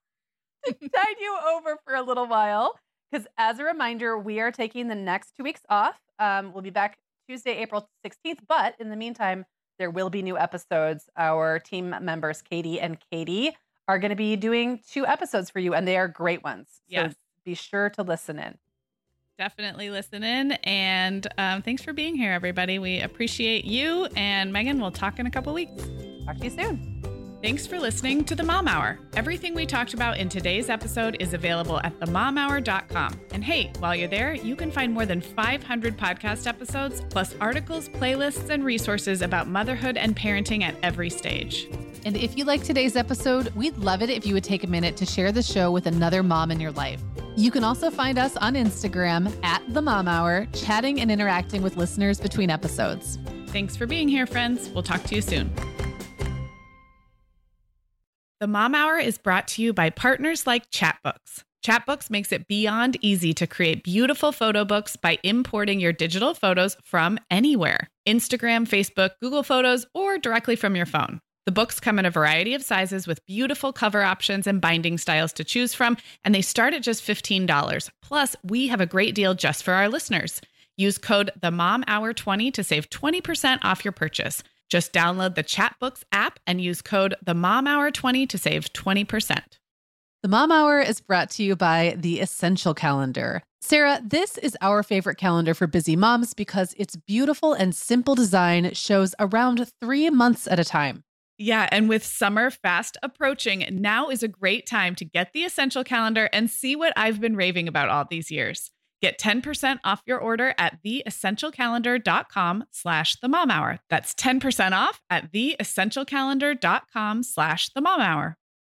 A: for a little while, because as a reminder, we are taking the next 2 weeks off. We'll be back Tuesday, April 16th, but in the meantime, there will be new episodes. Our team members, Katie and Katie, are going to be doing 2 episodes for you, and they are great ones. So be sure to listen in.
B: Definitely listen in. And thanks for being here, everybody. We appreciate you. And Megan, we'll talk in a couple weeks.
A: Talk to you soon.
B: Thanks for listening to The Mom Hour. Everything we talked about in today's episode is available at themomhour.com. And hey, while you're there, you can find more than 500 podcast episodes, plus articles, playlists, and resources about motherhood and parenting at every stage.
C: And if you like today's episode, we'd love it if you would take a minute to share the show with another mom in your life. You can also find us on Instagram at The Mom Hour, chatting and interacting with listeners between episodes.
B: Thanks for being here, friends. We'll talk to you soon. The Mom Hour is brought to you by partners like Chatbooks. Chatbooks makes it beyond easy to create beautiful photo books by importing your digital photos from anywhere: Instagram, Facebook, Google Photos, or directly from your phone. The books come in a variety of sizes with beautiful cover options and binding styles to choose from, and they start at just $15. Plus, we have a great deal just for our listeners. Use code TheMomHour20 to save 20% off your purchase. Just download the Chatbooks app and use code TheMomHour20 to save 20%.
C: The Mom Hour is brought to you by the Essential Calendar. Sarah, this is our favorite calendar for busy moms because its beautiful and simple design shows around 3 months at a time.
B: Yeah, and with summer fast approaching, now is a great time to get the Essential Calendar and see what I've been raving about all these years. Get 10% off your order at theessentialcalendar.com/themomhour. That's 10% off at theessentialcalendar.com/themomhour.